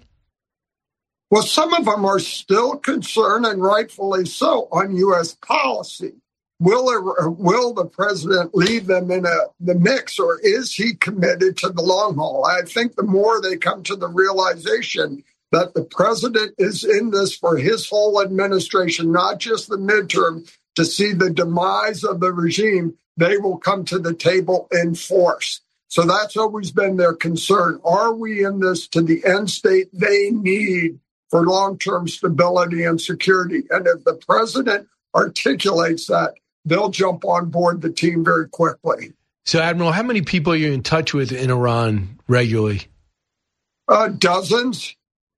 V: Well, some of them are still concerned, and rightfully so, on U S policy. Will it, will the president leave them in a, the mix, or is he committed to the long haul? I think the more they come to the realization that the president is in this for his whole administration, not just the midterm, to see the demise of the regime, they will come to the table in force. So that's always been their concern. Are we in this to the end state they need for long-term stability and security? And if the president articulates that, they'll jump on board the team very quickly.
F: So, Admiral, how many people are you in touch with in Iran regularly?
V: Uh, dozens.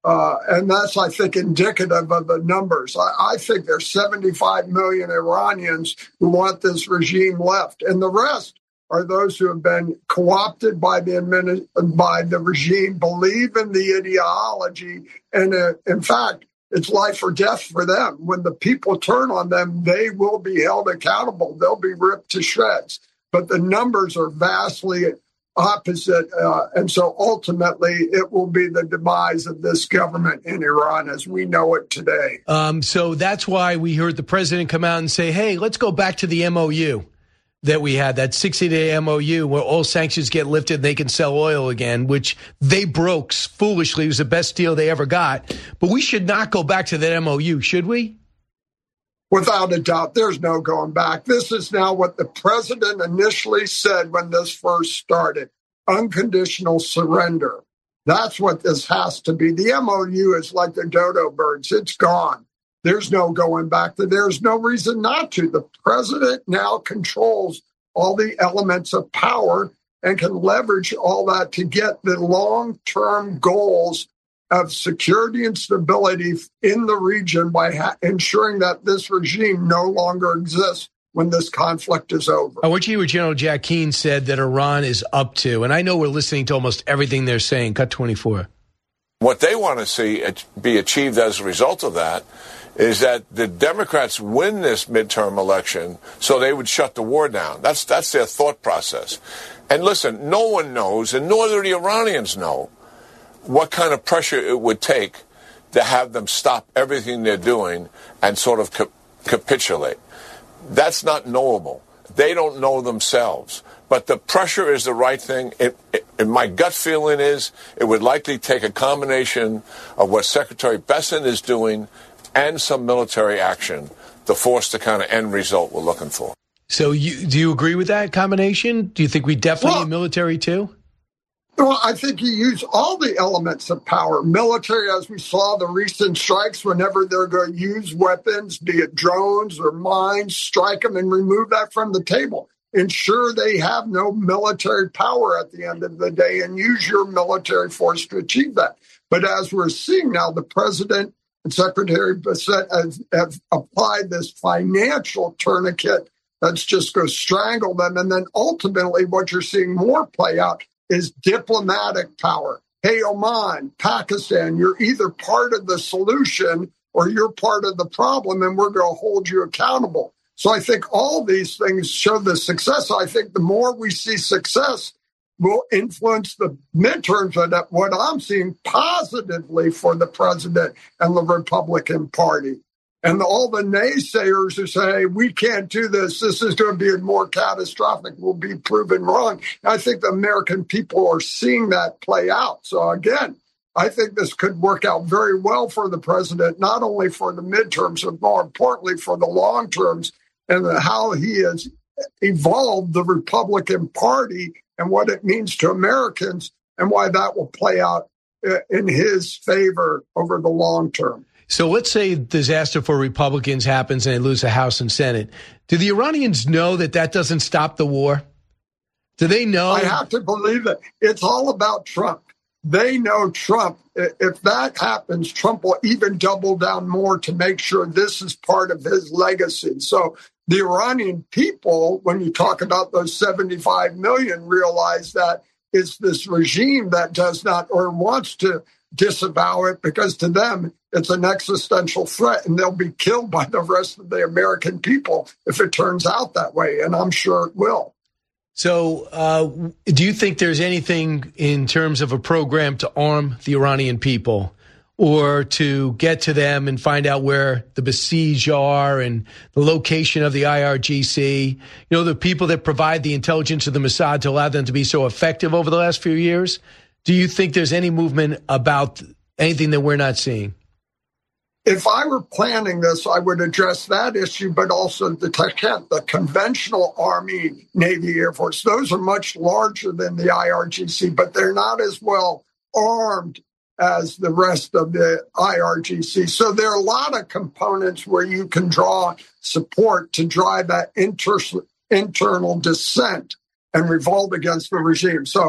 V: Uh, and that's, I think, indicative of the numbers. I, I think there's seventy-five million Iranians who want this regime left. And the rest are those who have been co-opted by the, by the regime, believe in the ideology. And uh, in fact, it's life or death for them. When the people turn on them, they will be held accountable. They'll be ripped to shreds. But the numbers are vastly opposite. Uh, and so ultimately, it will be the demise of this government in Iran as we know it today.
F: Um, so that's why we heard the president come out and say, hey, let's go back to the M O U that we had, that sixty-day M O U where all sanctions get lifted and they can sell oil again, which they broke foolishly. It was the best deal they ever got. But we should not go back to that M O U, should we?
V: Without a doubt, there's no going back. This is now what the president initially said when this first started, unconditional surrender. That's what this has to be. The M O U is like the dodo birds. It's gone. There's no going back. There's no reason not to. The president now controls all the elements of power and can leverage all that to get the long-term goals of security and stability in the region by ha- ensuring that this regime no longer exists when this conflict is over.
F: I want you to hear what General Jack Keane said that Iran is up to. And I know we're listening to almost everything they're saying. Cut twenty-four.
I: What they want to see be achieved as a result of that is that the Democrats win this midterm election so they would shut the war down. That's, that's their thought process. And listen, no one knows, and nor do the Iranians know, what kind of pressure it would take to have them stop everything they're doing and sort of cap- capitulate. That's not knowable. They don't know themselves. But the pressure is the right thing. It, it, and my gut feeling is it would likely take a combination of what Secretary Bessent is doing and some military action to force the kind of end result we're looking for.
F: So you, do you agree with that combination? Do you think we definitely
V: well,
F: need military too?
V: Well, I think you use all the elements of power. Military, as we saw the recent strikes, whenever they're going to use weapons, be it drones or mines, strike them and remove that from the table. Ensure they have no military power at the end of the day and use your military force to achieve that. But as we're seeing now, the president and Secretary Bessent have, have applied this financial tourniquet that's just going to strangle them. And then ultimately what you're seeing more play out is diplomatic power. Hey, Oman, Pakistan, you're either part of the solution or you're part of the problem, and we're going to hold you accountable. So I think all these things show the success. I think the more we see success will influence the midterms, and what I'm seeing positively for the president and the Republican Party. And all the naysayers who say, we can't do this, this is going to be more catastrophic, will be proven wrong. I think the American people are seeing that play out. So again, I think this could work out very well for the president, not only for the midterms, but more importantly for the long terms, and how he has evolved the Republican Party and what it means to Americans and why that will play out in his favor over the long term.
F: So let's say disaster for Republicans happens and they lose the House and Senate. Do the Iranians know that that doesn't stop the war? Do they know?
V: I have to believe it. It's all about Trump. They know Trump. If that happens, Trump will even double down more to make sure this is part of his legacy. So the Iranian people, when you talk about those seventy-five million, realize that it's this regime that does not or wants to disavow it, because to them it's an existential threat and they'll be killed by the rest of the American people if it turns out that way. And I'm sure it will.
F: So uh, do you think there's anything in terms of a program to arm the Iranian people or to get to them and find out where the besieged are and the location of the I R G C? You know, the people that provide the intelligence of the Mossad to allow them to be so effective over the last few years? Do you think there's any movement about anything that we're not seeing?
V: If I were planning this, I would address that issue, but also the the conventional Army, Navy, Air Force. Those are much larger than the I R G C, but they're not as well armed as the rest of the I R G C. So there are a lot of components where you can draw support to drive that inter- internal dissent and revolt against the regime. So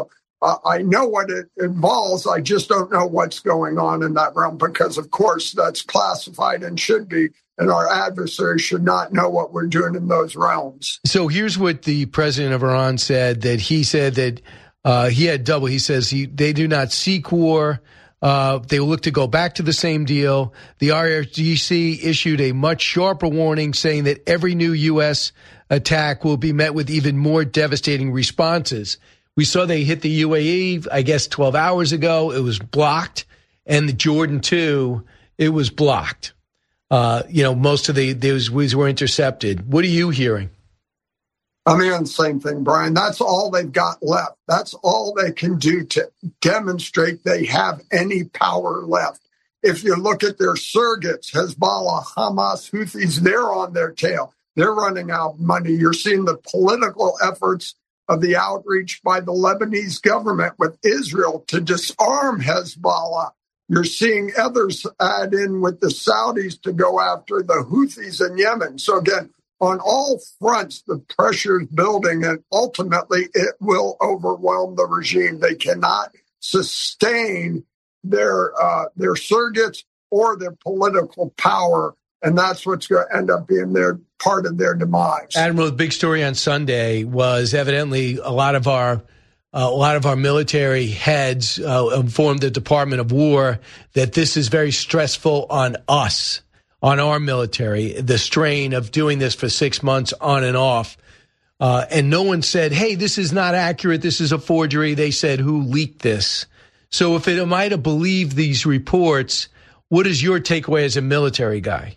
V: Uh, I know what it involves. I just don't know what's going on in that realm because, of course, that's classified and should be. And our adversaries should not know what we're doing in those realms.
F: So here's what the president of Iran said, that he said that uh, he had double. He says he, they do not seek war. Uh, they will look to go back to the same deal. The R S G C issued a much sharper warning saying that every new U S attack will be met with even more devastating responses. We saw they hit the U A E, I guess, twelve hours ago. It was blocked. And the Jordan two, it was blocked. Uh, you know, most of the those were intercepted. What are you hearing?
V: I'm hearing the same thing, Brian. That's all they've got left. That's all they can do to demonstrate they have any power left. If you look at their surrogates, Hezbollah, Hamas, Houthis, they're on their tail. They're running out of money. You're seeing the political efforts of the outreach by the Lebanese government with Israel to disarm Hezbollah. You're seeing others add in with the Saudis to go after the Houthis in Yemen. So again, on all fronts, the pressure is building, and ultimately it will overwhelm the regime. They cannot sustain their uh, their surrogates or their political power, and that's what's going to end up being their part of their demise.
F: Admiral, the big story on Sunday was evidently a lot of our Uh, a lot of our military heads uh, informed the Department of War that this is very stressful on us, on our military, the strain of doing this for six months on and off. Uh, and no one said, hey, this is not accurate. This is a forgery. They said, who leaked this? So if it am I to believe these reports, what is your takeaway as a military guy?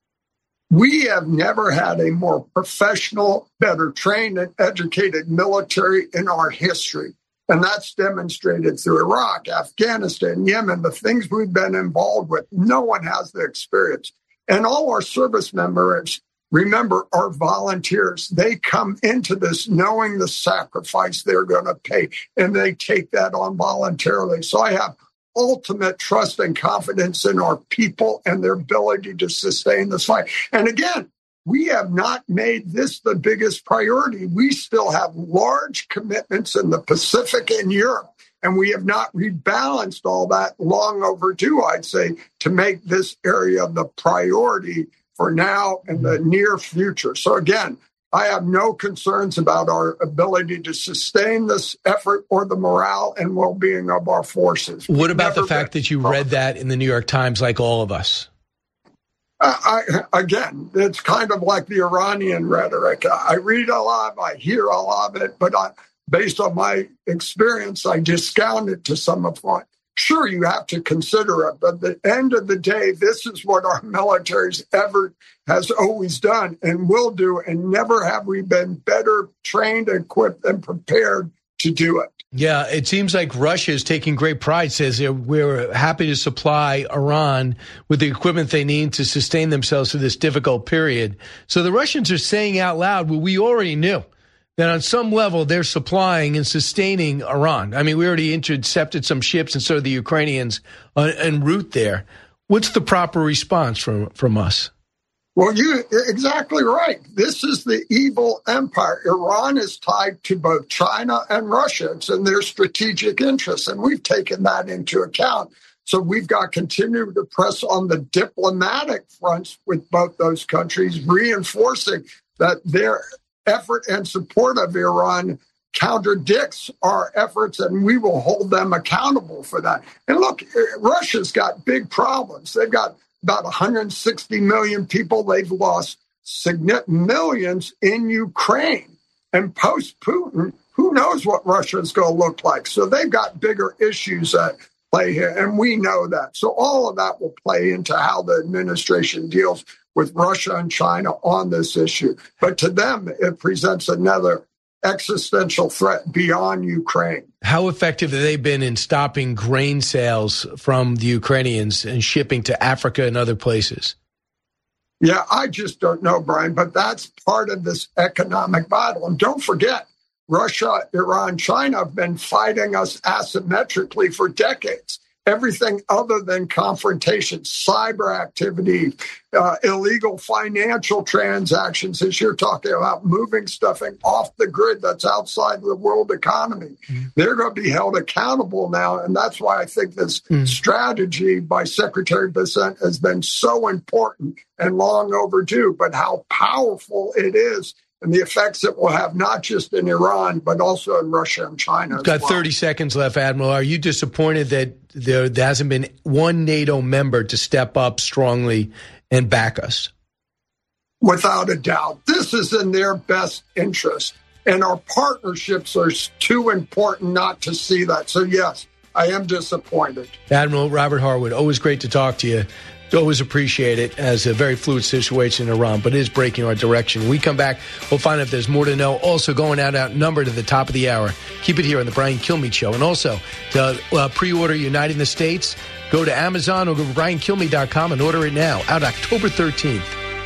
V: We have never had a more professional, better trained and educated military in our history. And that's demonstrated through Iraq, Afghanistan, Yemen, the things we've been involved with. No one has the experience. And all our service members, remember, are volunteers. They come into this knowing the sacrifice they're going to pay, and they take that on voluntarily. So I have ultimate trust and confidence in our people and their ability to sustain this fight. And again, we have not made this the biggest priority. We still have large commitments in the Pacific and Europe, and we have not rebalanced all that, long overdue, I'd say, to make this area the priority for now and the near future. So again, I have no concerns about our ability to sustain this effort or the morale and well-being of our forces.
F: What about the fact that you read that in the New York Times like all of us?
V: Uh, I, again, it's kind of like the Iranian rhetoric. I read a lot, I hear a lot of it, but I, based on my experience, I discount it to some point. Sure, you have to consider it, but at the end of the day, this is what our military's ever has always done and will do, and never have we been better trained, equipped, and prepared to do it.
F: Yeah, it seems like Russia is taking great pride, says we're happy to supply Iran with the equipment they need to sustain themselves through this difficult period. So the Russians are saying out loud what we already knew, that on some level they're supplying and sustaining Iran. I mean, we already intercepted some ships, and so the Ukrainians en route there. What's the proper response from, from us?
V: Well, you're exactly right. This is the evil empire. Iran is tied to both China and Russia. It's in their strategic interests, and we've taken that into account. So we've got to continue to press on the diplomatic fronts with both those countries, reinforcing that their effort and support of Iran contradicts our efforts, and we will hold them accountable for that. And look, Russia's got big problems. They've got about one hundred sixty million people. They've lost significant millions in Ukraine. And post-Putin, who knows what Russia's going to look like? So they've got bigger issues at play here, and we know that. So all of that will play into how the administration deals with Russia and China on this issue. But to them, it presents another existential threat beyond Ukraine.
F: How effective have they been in stopping grain sales from the Ukrainians and shipping to Africa and other places?
V: Yeah, I just don't know, Brian, but that's part of this economic battle. And don't forget, Russia, Iran, China have been fighting us asymmetrically for decades. everything other than confrontation, cyber activity, uh, illegal financial transactions, as you're talking about, moving stuffing off the grid that's outside the world economy. Mm. They're going to be held accountable now. And that's why I think this mm. strategy by Secretary Bessent has been so important and long overdue, but how powerful it is and the effects it will have not just in Iran, but also in Russia and China.
F: Got
V: well.
F: thirty seconds left, Admiral. Are you disappointed that there, there hasn't been one NATO member to step up strongly and back us?
V: Without a doubt. This is in their best interest. And our partnerships are too important not to see that. So, yes, I am disappointed.
F: Admiral Robert Harwood, always great to talk to you. Always appreciate it as a very fluid situation in Iran, but it is breaking our direction. When we come back, we'll find out if there's more to know. Also going out outnumbered at the top of the hour. Keep it here on the Brian Kilmeade Show. And also, to uh, pre-order United in the States, go to Amazon or go to brian kilmeade dot com and order it now. Out October thirteenth.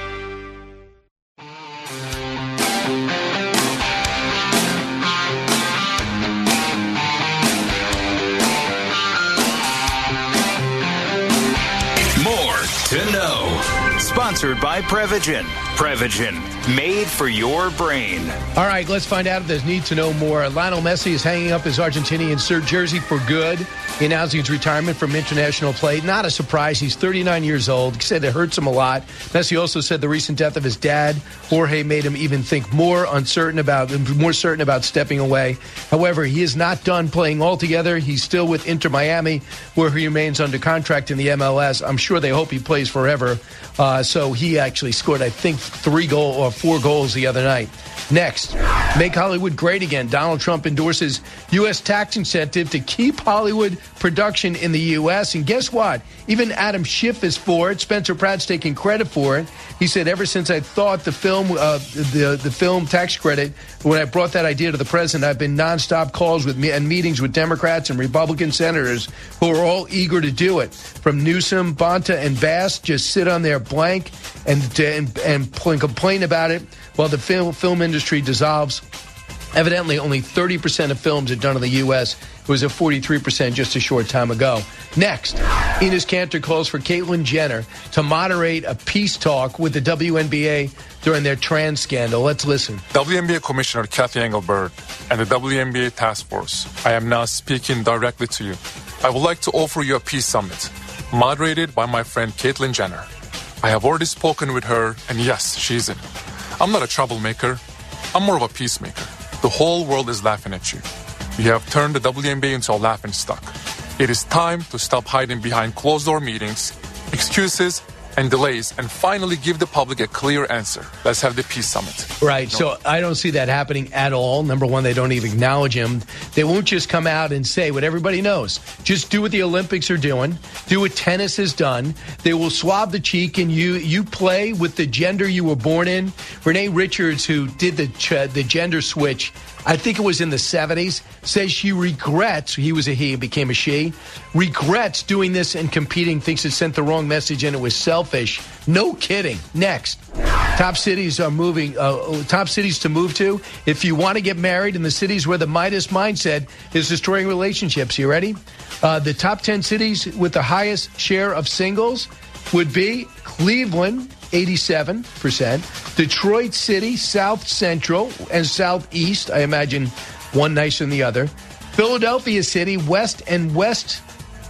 E: To know. Sponsored by Prevagen. Prevagen, made for your brain.
F: All right, let's find out if there's need to know more. Lionel Messi is hanging up his Argentinian shirt jersey for good, announcing his retirement from international play. Not a surprise. He's thirty-nine years old. He said it hurts him a lot. Messi also said the recent death of his dad, Jorge, made him even think more uncertain about, more certain about stepping away. However, he is not done playing altogether. He's still with Inter Miami, where he remains under contract in the M L S. I'm sure they hope he plays forever. Uh, so he actually scored, I think, three goal or four goals the other night. Next, make Hollywood great again. Donald Trump endorses U S tax incentive to keep Hollywood production in the U S. And guess what? Even Adam Schiff is for it. Spencer Pratt's taking credit for it. He said, ever since I thought the film, uh, the the film tax credit, when I brought that idea to the president, I've been nonstop calls with me and meetings with Democrats and Republican senators who are all eager to do it. From Newsom, Bonta, and Bass, just sit on there blank and and, and complain about it while the film film industry dissolves. Evidently, only thirty percent of films are done in the U S. It was at forty-three percent just a short time ago. Next, Enes Kanter calls for Caitlyn Jenner to moderate a peace talk with the W N B A during their trans scandal. Let's listen.
B: W N B A Commissioner Kathy Engelbert and the W N B A Task Force, I am now speaking directly to you. I would like to offer you a peace summit, moderated by my friend Caitlyn Jenner. I have already spoken with her, and yes, she's in. I'm not a troublemaker. I'm more of a peacemaker. The whole world is laughing at you. You have turned the W N B A into a laughingstock. It is time to stop hiding behind closed-door meetings, excuses, and delays, and finally give the public a clear answer. Let's have the peace summit.
F: Right,
B: no.
F: So I don't see that happening at all. Number one, they don't even acknowledge him. They won't just come out and say what everybody knows. Just do what the Olympics are doing. Do what tennis has done. They will swab the cheek, and you you play with the gender you were born in. Renee Richards, who did the ch- the gender switch, I think it was in the seventies, says she regrets, he was a he, became a she, regrets doing this and competing, thinks it sent the wrong message and it was selfish. No kidding. Next, top cities are moving, uh, top cities to move to. If you want to get married in the cities where the Midas mindset is destroying relationships, you ready? Uh, the top ten cities with the highest share of singles would be Cleveland, eighty-seven percent, Detroit City, South Central, and Southeast, I imagine one nicer than the other, Philadelphia City, West and West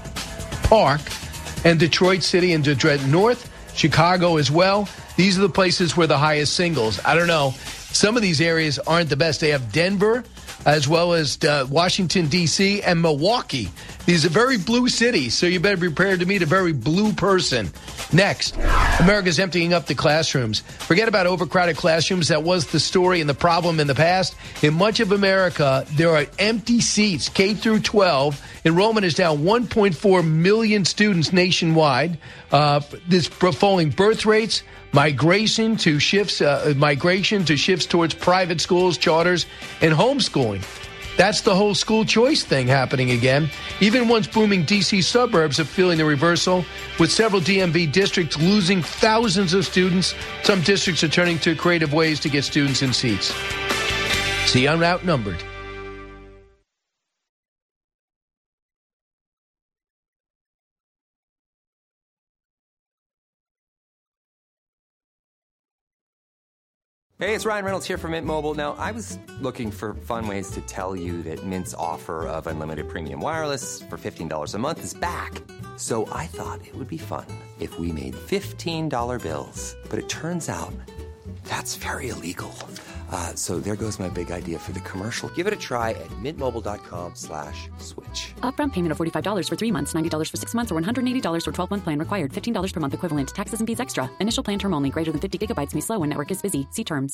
F: Park, and Detroit City and Detroit North, Chicago as well. These are the places where the highest singles. I don't know. Some of these areas aren't the best. They have Denver, as well as uh, Washington, D C, and Milwaukee. These are very blue cities, so you better be prepared to meet a very blue person. Next, America's emptying up the classrooms. Forget about overcrowded classrooms. That was the story and the problem in the past. In much of America, there are empty seats, K through twelve. Enrollment is down one point four million students nationwide. Uh, this falling birth rates, migration to shifts, uh, migration to shifts towards private schools, charters, and homeschooling. That's the whole school choice thing happening again. Even once booming D C suburbs are feeling the reversal, with several D M V districts losing thousands of students. Some districts are turning to creative ways to get students in seats. See, I'm outnumbered.
C: Hey, it's Ryan Reynolds here from Mint Mobile. Now, I was looking for fun ways to tell you that Mint's offer of unlimited premium wireless for fifteen dollars a month is back. So I thought it would be fun if we made fifteen dollar bills. But it turns out that's very illegal. Uh, so there goes my big idea for the commercial. Give it a try at mintmobile.com slash switch.
S: Upfront payment of forty-five dollars for three months, ninety dollars for six months, or one hundred eighty dollars for twelve-month plan required. fifteen dollars per month equivalent. Taxes and fees extra. Initial plan term only. Greater than fifty gigabytes may slow when network is busy. See terms.